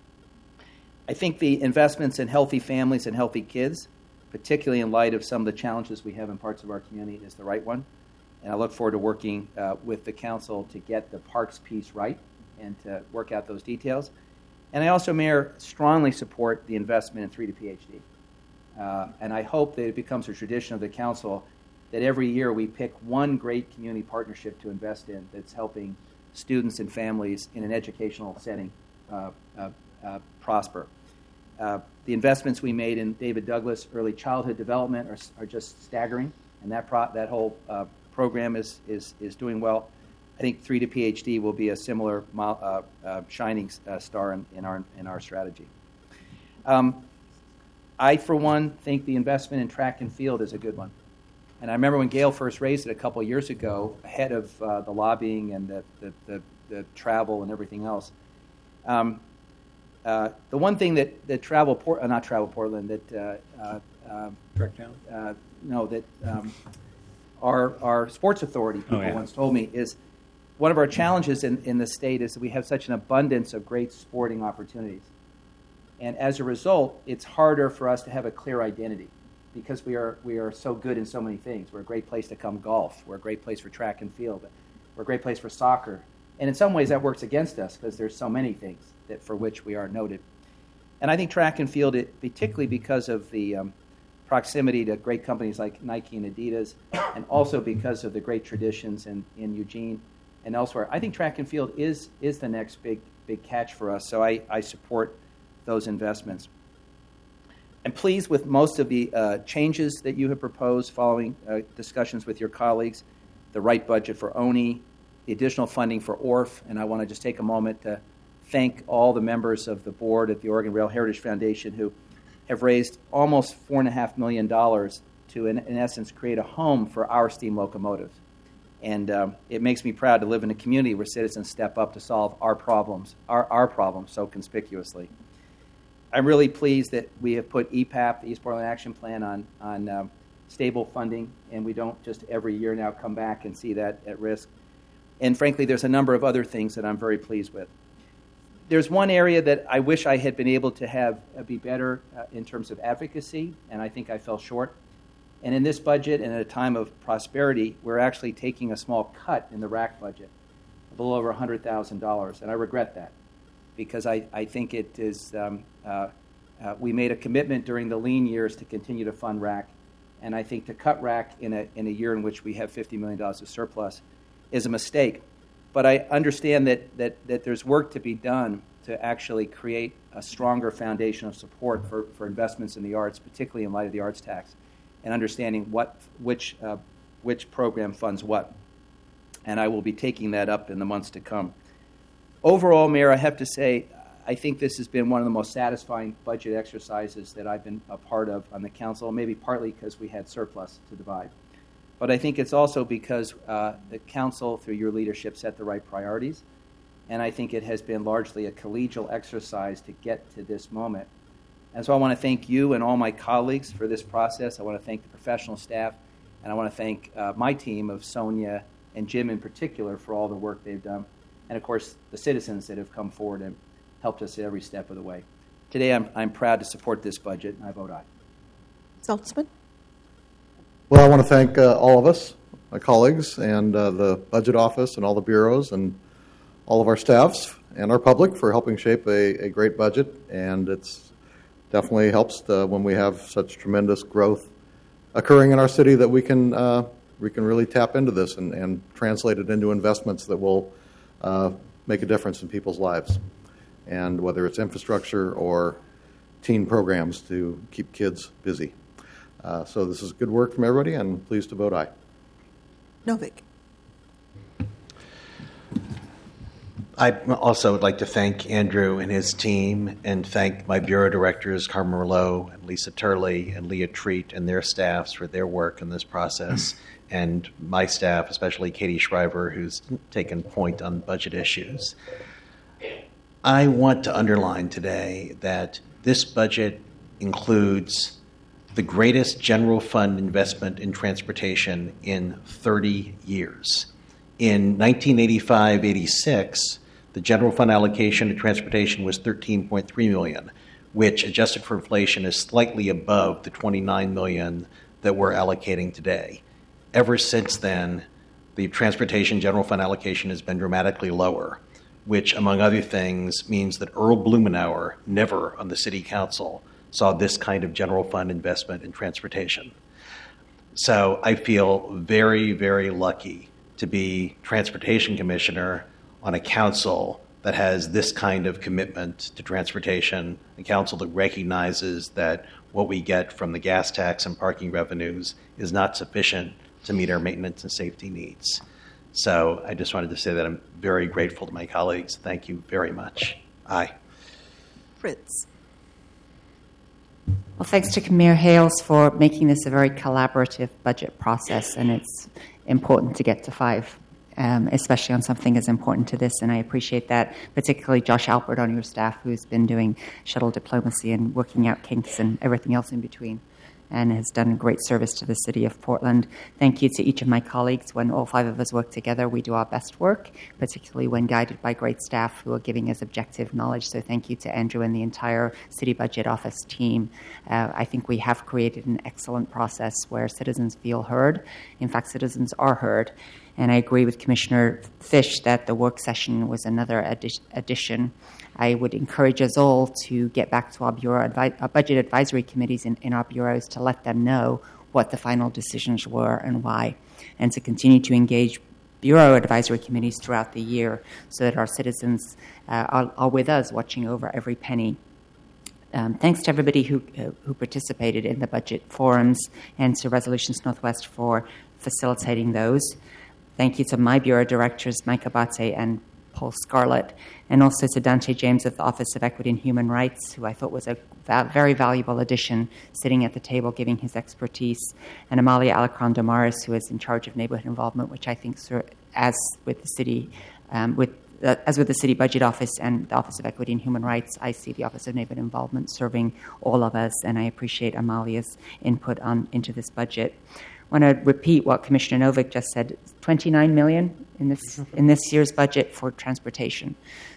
I think the investments in healthy families and healthy kids, particularly in light of some of the challenges we have in parts of our community, is the right one. And I look forward to working uh, with the council to get the parks piece right and to work out those details. And I also, Mayor, strongly support the investment in three to P H D. Uh, and I hope that it becomes a tradition of the council that every year we pick one great community partnership to invest in that's helping students and families in an educational setting uh, uh, uh, prosper. uh, the investments we made in David Douglas early childhood development are, are just staggering, and that pro- that whole uh, program is, is is doing well. I think three to PhD will be a similar uh, uh, shining uh, star in, in our in our strategy. Um, I, for one, think the investment in track and field is a good one. And I remember when Gail first raised it a couple of years ago, ahead of uh, the lobbying and the, the, the, the travel and everything else. Um, uh, the one thing that, that travel, Port, uh, not travel Portland, that uh, uh, uh, Tracktown? uh, no, that um, our our sports authority people Oh, yeah. once told me is one of our challenges in, in the state is that we have such an abundance of great sporting opportunities. And as a result, it's harder for us to have a clear identity because we are we are so good in so many things. We're a great place to come golf. We're a great place for track and field. We're a great place for soccer. And in some ways that works against us because there's so many things that for which we are noted. And I think track and field, it, particularly because of the um, proximity to great companies like Nike and Adidas, and also because of the great traditions in, in Eugene and elsewhere, I think track and field is is the next big big catch for us. So I, I support those investments. I'm pleased with most of the uh, changes that you have proposed following uh, discussions with your colleagues, the right budget for O N I, the additional funding for O R F, and I want to just take a moment to thank all the members of the board at the Oregon Rail Heritage Foundation who have raised almost four point five million dollars to, in, in essence, create a home for our steam locomotives. And um, it makes me proud to live in a community where citizens step up to solve our problems, our, our problems so conspicuously. I'm really pleased that we have put E P A P, the East Portland Action Plan, on, on um, stable funding, and we don't just every year now come back and see that at risk. And frankly, there's a number of other things that I'm very pleased with. There's one area that I wish I had been able to have uh, be better uh, in terms of advocacy, and I think I fell short. And in this budget, and at a time of prosperity, we're actually taking a small cut in the R A C budget, a little over one hundred thousand dollars, and I regret that because I, I think it is, um, uh, uh, we made a commitment during the lean years to continue to fund R A C, and I think to cut R A C in a, in a year in which we have fifty million dollars of surplus is a mistake. But I understand that, that, that there's work to be done to actually create a stronger foundation of support for, for investments in the arts, particularly in light of the arts tax, and understanding what which uh, which program funds what. And I will be taking that up in the months to come. Overall, Mayor, I have to say, I think this has been one of the most satisfying budget exercises that I've been a part of on the council, maybe partly because we had surplus to divide. But I think it's also because uh, the council, through your leadership, set the right priorities. And I think it has been largely a collegial exercise to get to this moment. And so I want to thank you and all my colleagues for this process. I want to thank the professional staff. And I want to thank uh, my team of Sonia and Jim in particular for all the work they've done. And, of course, the citizens that have come forward and helped us at every step of the way. Today, I'm, I'm proud to support this budget, and I vote aye. Saltzman? Well, I want to thank uh, all of us, my colleagues, and uh, the budget office and all the bureaus and all of our staffs and our public for helping shape a, a great budget. And it's definitely helps to, when we have such tremendous growth occurring in our city that we can uh, we can really tap into this and, and translate it into investments that will uh, make a difference in people's lives. And whether it's infrastructure or teen programs to keep kids busy. Uh, so this is good work from everybody, and pleased to vote aye. Novick. I also would like to thank Andrew and his team and thank my bureau directors, Carmen Merlot and Lisa Turley and Leah Treat and their staffs for their work in this process, and my staff, especially Katie Shriver, who's taken point on budget issues. I want to underline today that this budget includes the greatest general fund investment in transportation in thirty years. In nineteen eighty-five eighty-six, the general fund allocation to transportation was thirteen point three million dollars, which, adjusted for inflation, is slightly above the twenty-nine million dollars that we're allocating today. Ever since then, the transportation general fund allocation has been dramatically lower, which, among other things, means that Earl Blumenauer, never on the city council, saw this kind of general fund investment in transportation. So I feel very, very lucky to be transportation commissioner on a council that has this kind of commitment to transportation, a council that recognizes that what we get from the gas tax and parking revenues is not sufficient to meet our maintenance and safety needs. So I just wanted to say that I'm very grateful to my colleagues. Thank you very much. Aye. Fritz. Well, thanks to Mayor Hales for making this a very collaborative budget process, and it's important to get to five, um, especially on something as important to this, and I appreciate that, particularly Josh Alpert on your staff, who's been doing shuttle diplomacy and working out kinks and everything else in between, and has done great service to the city of Portland. Thank you to each of my colleagues. When all five of us work together, we do our best work, particularly when guided by great staff who are giving us objective knowledge. So thank you to Andrew and the entire City Budget Office team. Uh, I think we have created an excellent process where citizens feel heard. In fact, citizens are heard. And I agree with Commissioner Fish that the work session was another addi- addition. I would encourage us all to get back to our bureau advi- our budget advisory committees in, in our bureaus to let them know what the final decisions were and why, and to continue to engage bureau advisory committees throughout the year so that our citizens uh, are, are with us watching over every penny. Um, thanks to everybody who uh, who participated in the budget forums and to Resolutions Northwest for facilitating those. Thank you to my bureau directors, Mike Abate and Paul Scarlett, and also to Dante James of the Office of Equity and Human Rights, who I thought was a va- very valuable addition, sitting at the table giving his expertise, and Amalia Alacron Damaris, who is in charge of neighborhood involvement, which I think, as with the city, um, with uh, as with the City Budget Office and the Office of Equity and Human Rights, I see the Office of Neighborhood Involvement serving all of us, and I appreciate Amalia's input on into this budget. I want to repeat what Commissioner Novick just said: twenty-nine million dollars in this in this year's budget for transportation.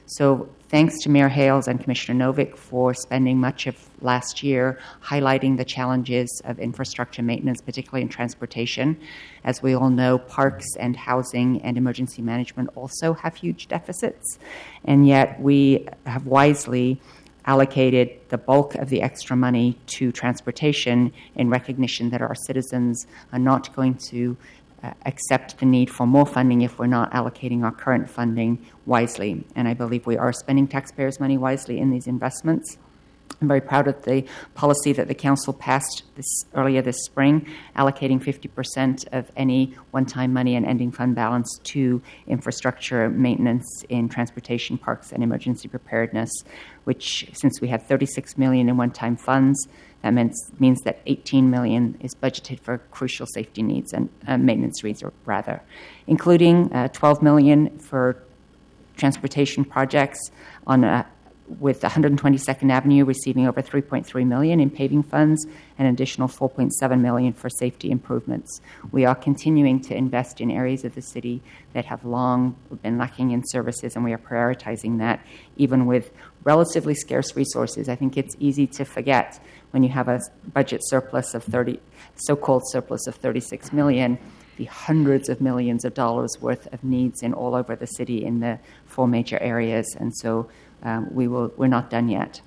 So thanks to Mayor Hales and Commissioner Novick for spending much of last year highlighting the challenges of infrastructure maintenance, particularly in transportation. As we all know, parks and housing and emergency management also have huge deficits, and yet we have wisely allocated the bulk of the extra money to transportation in recognition that our citizens are not going to uh, accept the need for more funding if we're not allocating our current funding wisely. And I believe we are spending taxpayers' money wisely in these investments. I'm very proud of the policy that the Council passed this, earlier this spring, allocating fifty percent of any one-time money and ending fund balance to infrastructure maintenance in transportation, parks, and emergency preparedness, which, since we had thirty-six million dollars in one-time funds, that means, means that eighteen million dollars is budgeted for crucial safety needs and uh, maintenance needs, rather, including uh, twelve million dollars for transportation projects on a with one hundred twenty-second Avenue receiving over three point three million dollars in paving funds and an additional four point seven million dollars for safety improvements. We are continuing to invest in areas of the city that have long been lacking in services, and we are prioritizing that even with relatively scarce resources. I think it's easy to forget when you have a budget surplus of thirty, so-called surplus of thirty-six million dollars, the hundreds of millions of dollars worth of needs in all over the city in the four major areas, and so Um, we will, we're not done yet.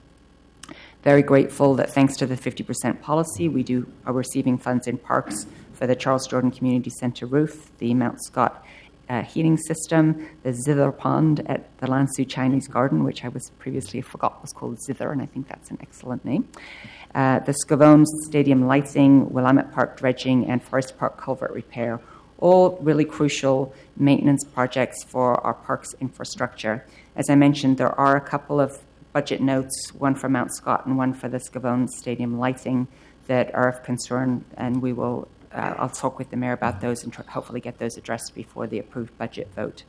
Very grateful that thanks to the fifty percent policy, we do are receiving funds in parks for the Charles Jordan Community Center roof, the Mount Scott uh, heating system, the Zither Pond at the Lansu Chinese Garden, which I was previously forgot was called Zither, and I think that's an excellent name. Uh, the Scavone Stadium lighting, Willamette Park dredging, and Forest Park culvert repair. All really crucial maintenance projects for our parks infrastructure. As I mentioned, there are a couple of budget notes, one for Mount Scott and one for the Scavone Stadium lighting, that are of concern, and we will, uh, I'll talk with the mayor about those and tr- hopefully get those addressed before the approved budget vote.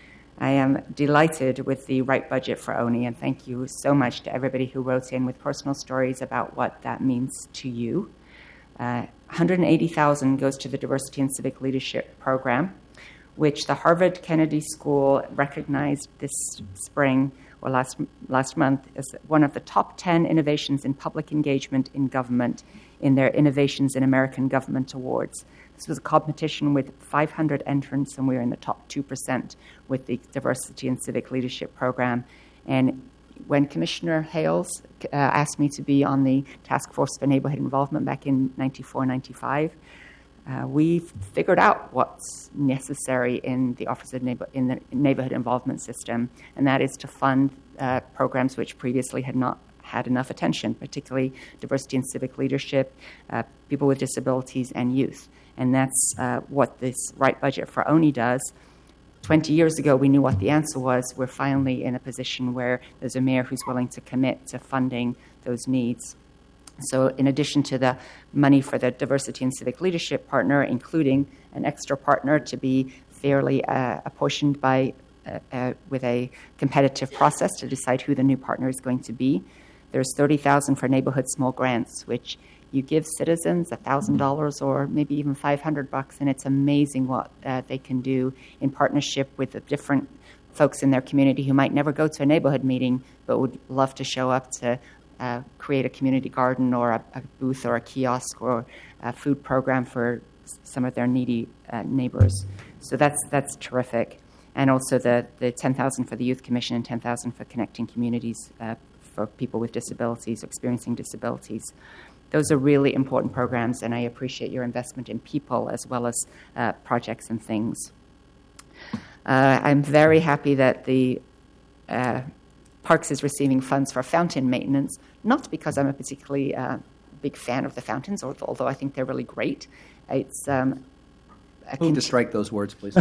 I am delighted with the right budget for O N I, and thank you so much to everybody who wrote in with personal stories about what that means to you. Uh, one hundred eighty thousand dollars goes to the Diversity and Civic Leadership Program, which the Harvard Kennedy School recognized this spring or last last month as one of the top ten innovations in public engagement in government in their Innovations in American Government Awards. This was a competition with five hundred entrants, and we were in the top two percent with the Diversity and Civic Leadership Program. And when Commissioner Hales uh, asked me to be on the Task Force for Neighborhood Involvement back in ninety-four, ninety-five, Uh, we've figured out what's necessary in the Office of Neighbor, in the Neighborhood Involvement System, and that is to fund uh, programs which previously had not had enough attention, particularly diversity and civic leadership, uh, people with disabilities, and youth. And that's uh, what this Right Budget for O N I does. Twenty years ago, we knew what the answer was. We're finally in a position where there's a mayor who's willing to commit to funding those needs. So in addition to the money for the diversity and civic leadership partner, including an extra partner to be fairly uh, apportioned by uh, uh, with a competitive process to decide who the new partner is going to be, there's thirty thousand dollars for neighborhood small grants, which you give citizens one thousand dollars or maybe even five hundred bucks, and it's amazing what uh, they can do in partnership with the different folks in their community who might never go to a neighborhood meeting but would love to show up to uh, create a community garden or a, a booth or a kiosk or a food program for some of their needy uh, neighbors. So that's that's terrific. And also the, the ten thousand dollars for the Youth Commission and ten thousand dollars for Connecting Communities uh, for people with disabilities, experiencing disabilities. Those are really important programs, and I appreciate your investment in people as well as uh, projects and things. Uh, I'm very happy that the uh, Parks is receiving funds for fountain maintenance, not because I'm a particularly uh, big fan of the fountains, although I think they're really great. It's um, a Move con- to strike those words, please.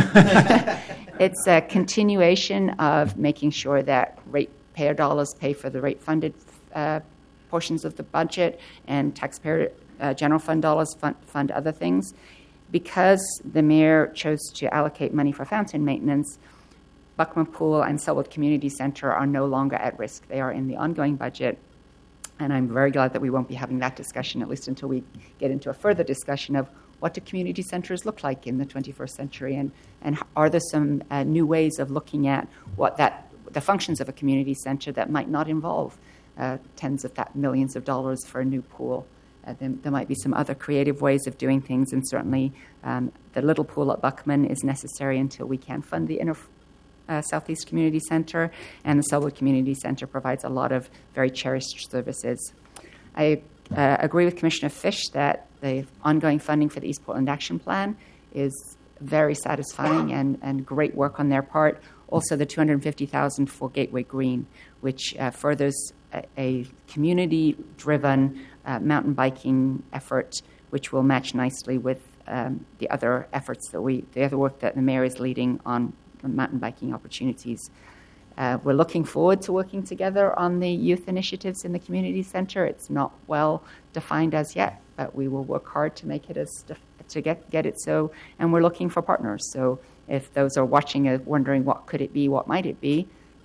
It's a continuation of making sure that ratepayer dollars pay for the rate-funded uh, portions of the budget, and taxpayer uh, general fund dollars fund, fund other things. Because the mayor chose to allocate money for fountain maintenance, Buckman Pool and Selwood Community Center are no longer at risk. They are in the ongoing budget, and I'm very glad that we won't be having that discussion, at least until we get into a further discussion of what do community centers look like in the twenty-first century, and, and are there some uh, new ways of looking at what that the functions of a community center that might not involve Uh, tens of that millions of dollars for a new pool. Uh, there, there might be some other creative ways of doing things, and certainly um, the little pool at Buckman is necessary until we can fund the inner uh, Southeast Community Center, and the Selwood Community Center provides a lot of very cherished services. I uh, agree with Commissioner Fish that the ongoing funding for the East Portland Action Plan is very satisfying and, and great work on their part. Also, the two hundred fifty thousand dollars for Gateway Green, which uh, furthers a, a community-driven uh, mountain biking effort, which will match nicely with um, the other efforts that we, the other work that the mayor is leading on mountain biking opportunities. Uh, we're looking forward to working together on the youth initiatives in the community center. It's not well defined as yet, but we will work hard to make it as to get get it so. And we're looking for partners. So if those are watching and wondering what could it be, what might it be,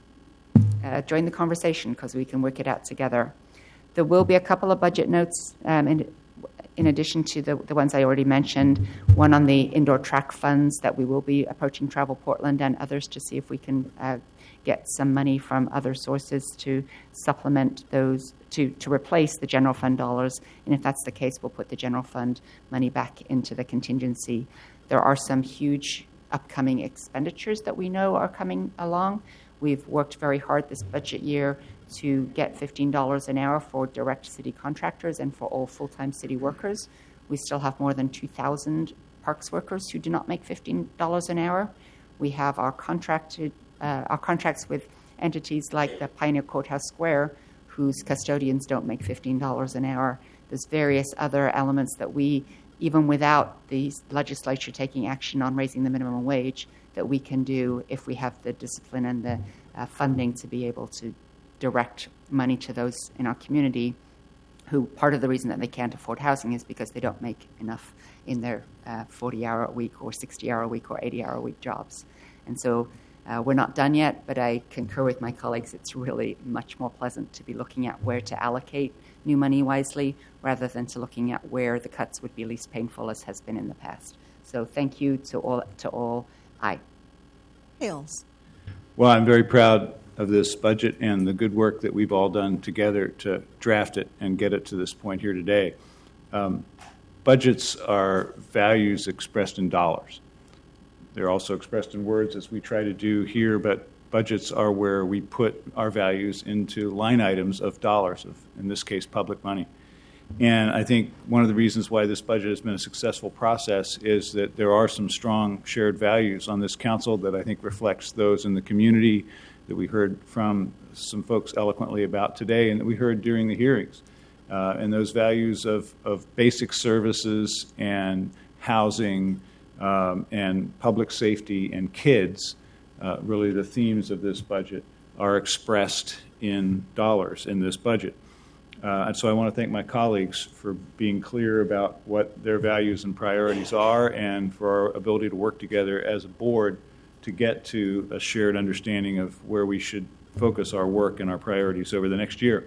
uh, join the conversation because we can work it out together. There will be a couple of budget notes um, in, in addition to the, the ones I already mentioned, one on the indoor track funds that we will be approaching Travel Portland and others to see if we can uh, get some money from other sources to supplement those, to, to replace the general fund dollars. And if that's the case, we'll put the general fund money back into the contingency. There are some huge upcoming expenditures that we know are coming along. We've worked very hard this budget year to get fifteen dollars an hour for direct city contractors and for all full-time city workers. We still have more than two thousand parks workers who do not make fifteen dollars an hour. We have our contracted uh, our contracts with entities like the Pioneer Courthouse Square, whose custodians don't make fifteen dollars an hour. There's various other elements that we, even without the legislature taking action on raising the minimum wage, that we can do if we have the discipline and the uh, funding to be able to direct money to those in our community who part of the reason that they can't afford housing is because they don't make enough in their uh, forty-hour-a-week or sixty-hour-a-week or eighty-hour-a-week jobs. And so uh, we're not done yet, but I concur with my colleagues. It's really much more pleasant to be looking at where to allocate new money wisely rather than to looking at where the cuts would be least painful, as has been in the past. So thank you to all. To all. Aye. Hales. Well, I'm very proud of this budget and the good work that we've all done together to draft it and get it to this point here today. Um, budgets are values expressed in dollars. They're also expressed in words, as we try to do here, but budgets are where we put our values into line items of dollars, of, in this case, public money. And I think one of the reasons why this budget has been a successful process is that there are some strong shared values on this council that I think reflects those in the community that we heard from some folks eloquently about today and that we heard during the hearings. Uh, and those values of, of basic services and housing um, and public safety and kids, uh, really the themes of this budget, are expressed in dollars in this budget. Uh, and so I want to thank my colleagues for being clear about what their values and priorities are and for our ability to work together as a board to get to a shared understanding of where we should focus our work and our priorities over the next year.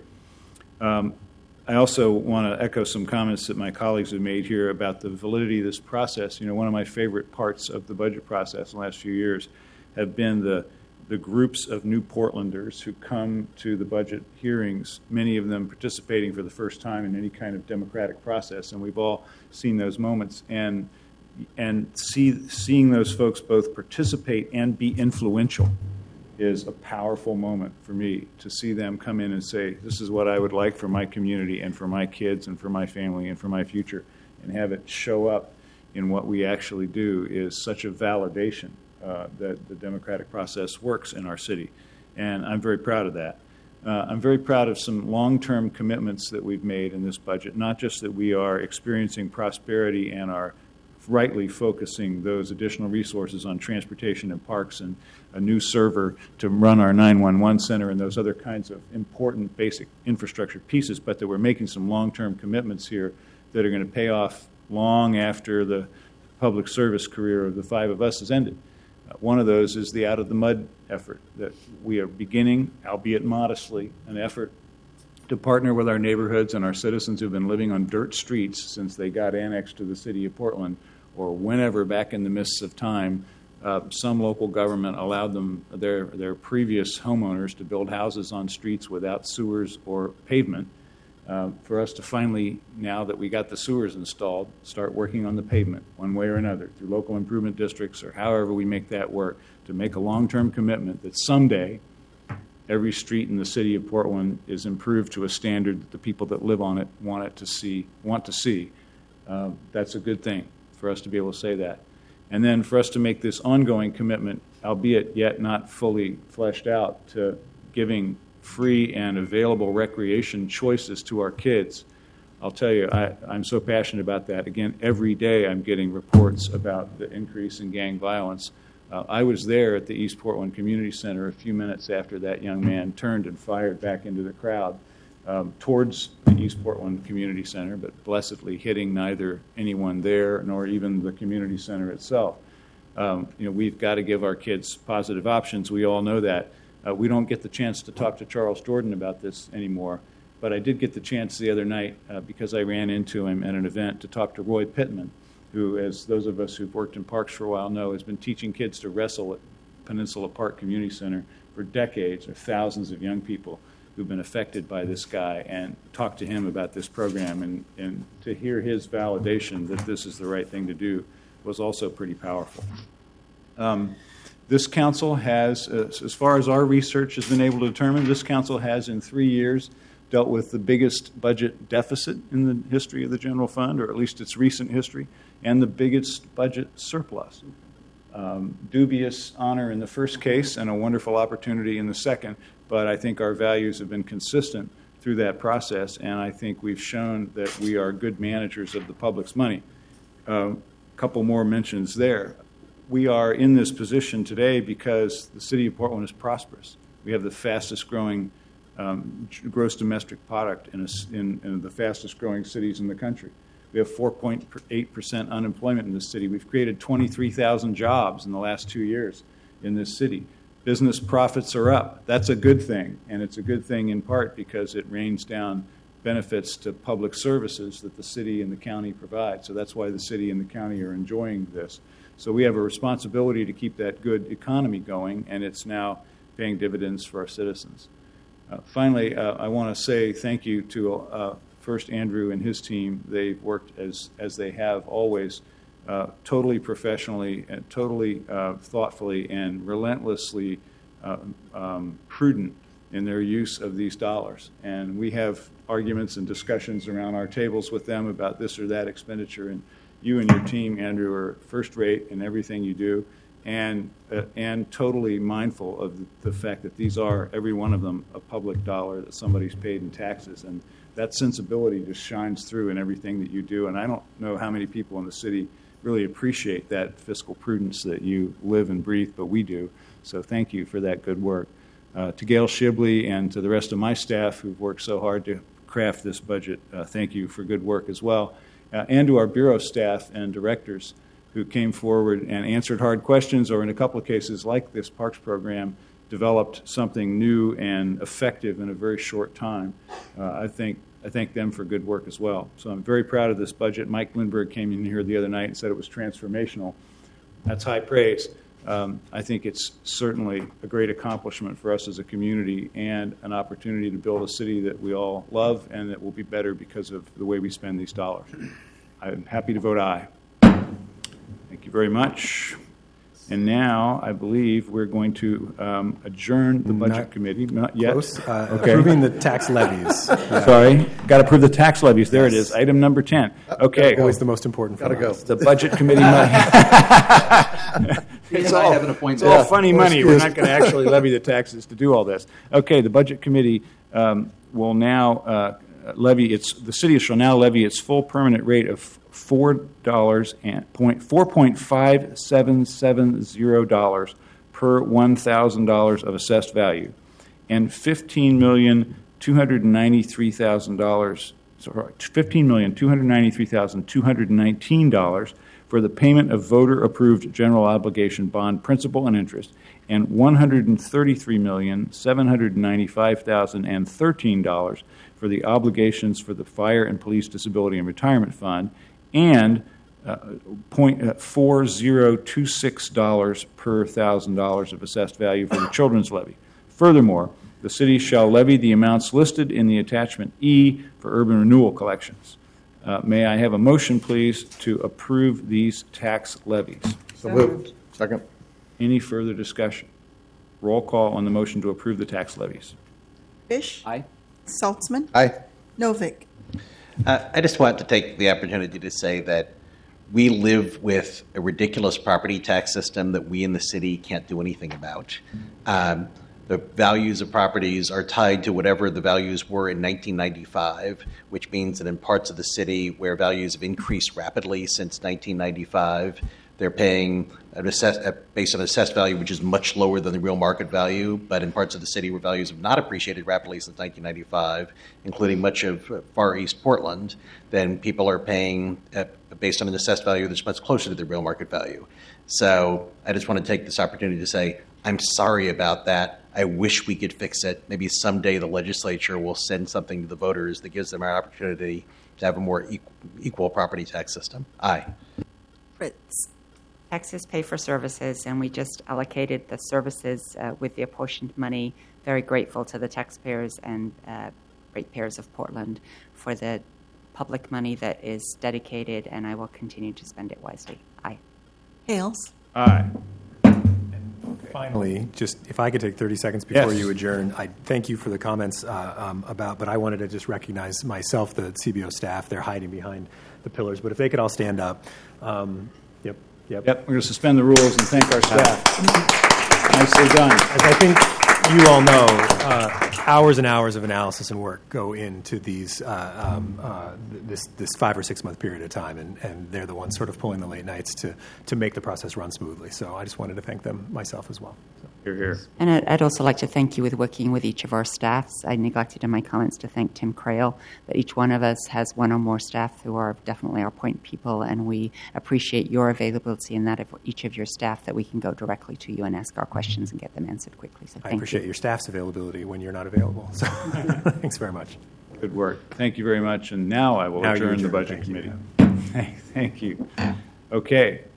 Um, I also want to echo some comments that my colleagues have made here about the validity of this process. You know, one of my favorite parts of the budget process in the last few years have been the the groups of New Portlanders who come to the budget hearings, many of them participating for the first time in any kind of democratic process, and we've all seen those moments. And and see, seeing those folks both participate and be influential is a powerful moment for me, to see them come in and say, this is what I would like for my community and for my kids and for my family and for my future, and have it show up in what we actually do is such a validation Uh, that the democratic process works in our city. And I'm very proud of that. Uh, I'm very proud of some long-term commitments that we've made in this budget, not just that we are experiencing prosperity and are rightly focusing those additional resources on transportation and parks and a new server to run our nine one one center and those other kinds of important basic infrastructure pieces, but that we're making some long-term commitments here that are going to pay off long after the public service career of the five of us has ended. One of those is the Out of the Mud effort that we are beginning, albeit modestly, an effort to partner with our neighborhoods and our citizens who've been living on dirt streets since they got annexed to the city of Portland, or whenever back in the mists of time uh, some local government allowed them, their, their previous homeowners, to build houses on streets without sewers or pavement. Uh, for us to finally, now that we got the sewers installed, start working on the pavement one way or another through local improvement districts or however we make that work, to make a long-term commitment that someday every street in the city of Portland is improved to a standard that the people that live on it want it to see, want to see. Uh, that's a good thing for us to be able to say that. And then for us to make this ongoing commitment, albeit yet not fully fleshed out, to giving free and available recreation choices to our kids. I'll tell you, I, I'm so passionate about that. Again, every day I'm getting reports about the increase in gang violence. Uh, I was there at the East Portland Community Center a few minutes after that young man turned and fired back into the crowd um, towards the East Portland Community Center, but blessedly hitting neither anyone there nor even the community center itself. Um, you know, we've got to give our kids positive options. We all know that. Uh, we don't get the chance to talk to Charles Jordan about this anymore, but I did get the chance the other night uh, because I ran into him at an event to talk to Roy Pittman, who, as those of us who've worked in parks for a while know, has been teaching kids to wrestle at Peninsula Park Community Center for decades. There are thousands of young people who've been affected by this guy, and talk to him about this program, and, and to hear his validation that this is the right thing to do was also pretty powerful. Um, This council has, uh, as far as our research has been able to determine, this council has in three years dealt with the biggest budget deficit in the history of the general fund, or at least its recent history, and the biggest budget surplus. Um, dubious honor in the first case and a wonderful opportunity in the second, but I think our values have been consistent through that process, and I think we've shown that we are good managers of the public's money. A uh, couple more mentions there. We are in this position today because the city of Portland is prosperous. We have the fastest growing um, gross domestic product in, a, in, in the fastest growing cities in the country. We have four point eight percent unemployment in this city. We've created twenty-three thousand jobs in the last two years in this city. Business profits are up. That's a good thing, and it's a good thing in part because it rains down benefits to public services that the city and the county provide. So that's why the city and the county are enjoying this. So we have a responsibility to keep that good economy going, and it's now paying dividends for our citizens. Uh, finally, uh, I want to say thank you to uh, first Andrew and his team. They've worked as as they have always, uh, totally professionally and totally uh, thoughtfully and relentlessly uh, um, prudent in their use of these dollars. And we have arguments and discussions around our tables with them about this or that expenditure. And you and your team, Andrew, are first rate in everything you do, and uh, and totally mindful of the, the fact that these are, every one of them, a public dollar that somebody's paid in taxes. And that sensibility just shines through in everything that you do. And I don't know how many people in the city really appreciate that fiscal prudence that you live and breathe, but we do. So thank you for that good work. Uh, to Gail Shibley and to the rest of my staff who've worked so hard to craft this budget, uh, thank you for good work as well. Uh, and to our Bureau staff and directors who came forward and answered hard questions, or in a couple of cases, like this Parks program, developed something new and effective in a very short time. Uh, I think I thank them for good work as well. So I'm very proud of this budget. Mike Lindbergh came in here the other night and said it was transformational. That's high praise. Um, I think it's certainly a great accomplishment for us as a community and an opportunity to build a city that we all love and that will be better because of the way we spend these dollars. I'm happy to vote aye. Thank you very much. And now I believe we're going to um, adjourn the Budget Not Committee. Not yet. Close. Uh, Okay. Approving the tax levies. Yeah. Sorry. Got to approve the tax levies. There it is. Item number ten. Okay. Always the most important. Gotta for go. us. The Budget Committee money. It's all having a point. It's all funny money. We're not going to actually levy the taxes to do all this. Okay, the Budget Committee um, will now uh, levy its, the city shall now levy its full permanent rate of four dollars and point, four point five seven seven zero dollars per one thousand dollars of assessed value, and fifteen million two hundred ninety-three thousand dollars, sorry, fifteen million two hundred ninety-three thousand two hundred nineteen dollars for the payment of voter-approved general obligation bond principal and interest, and one hundred thirty-three million seven hundred ninety-five thousand thirteen dollars for the obligations for the Fire and Police Disability and Retirement Fund, and uh, point four zero two six dollars per thousand dollars of assessed value for the children's levy. Furthermore, the city shall levy the amounts listed in the attachment E for urban renewal collections. Uh, may I have a motion, please, to approve these tax levies? So moved. Second. Any further discussion? Roll call on the motion to approve the tax levies. Fish. Aye. Saltzman. Aye. Novick. Uh, I just want to take the opportunity to say that we live with a ridiculous property tax system that we in the city can't do anything about. Um, the values of properties are tied to whatever the values were in nineteen ninety-five, which means that in parts of the city where values have increased rapidly since nineteen ninety-five, they're paying an assess, uh, based on assessed value, which is much lower than the real market value. But in parts of the city where values have not appreciated rapidly since nineteen ninety-five, including much of uh, Far East Portland, then people are paying uh, based on an assessed value that's much closer to the real market value. So I just want to take this opportunity to say, I'm sorry about that. I wish we could fix it. Maybe someday the legislature will send something to the voters that gives them an opportunity to have a more equal, equal property tax system. Aye. Fritz. Taxes pay for services, and we just allocated the services uh, with the apportioned money. Very grateful to the taxpayers and uh, ratepayers of Portland for the public money that is dedicated, and I will continue to spend it wisely. Aye. Hales. Aye. Finally, just if I could take thirty seconds before Yes. you adjourn, I thank you for the comments uh, um, about, but I wanted to just recognize myself, the C B O staff. They're hiding behind the pillars, but if they could all stand up. Um, yep, yep. Yep, we're going to suspend the rules and thank our staff. Nicely done. As I think you all know, uh, hours and hours of analysis and work go into these uh, um, uh, this this five or six month period of time, and, and they're the ones sort of pulling the late nights to to make the process run smoothly. So I just wanted to thank them myself as well. So. Here, here. And I'd- I'd also like to thank you with working with each of our staffs. I neglected in my comments to thank Tim Crail, but each one of us has one or more staff who are definitely our point people, and we appreciate your availability and that of each of your staff, that we can go directly to you and ask our questions and get them answered quickly. So I thank appreciate you. your staff's availability when you're not available. So thanks very much. Good work. Thank you very much. And now I will Now you adjourn the adjourn. Budget Thank you. Committee. Thank you. Okay.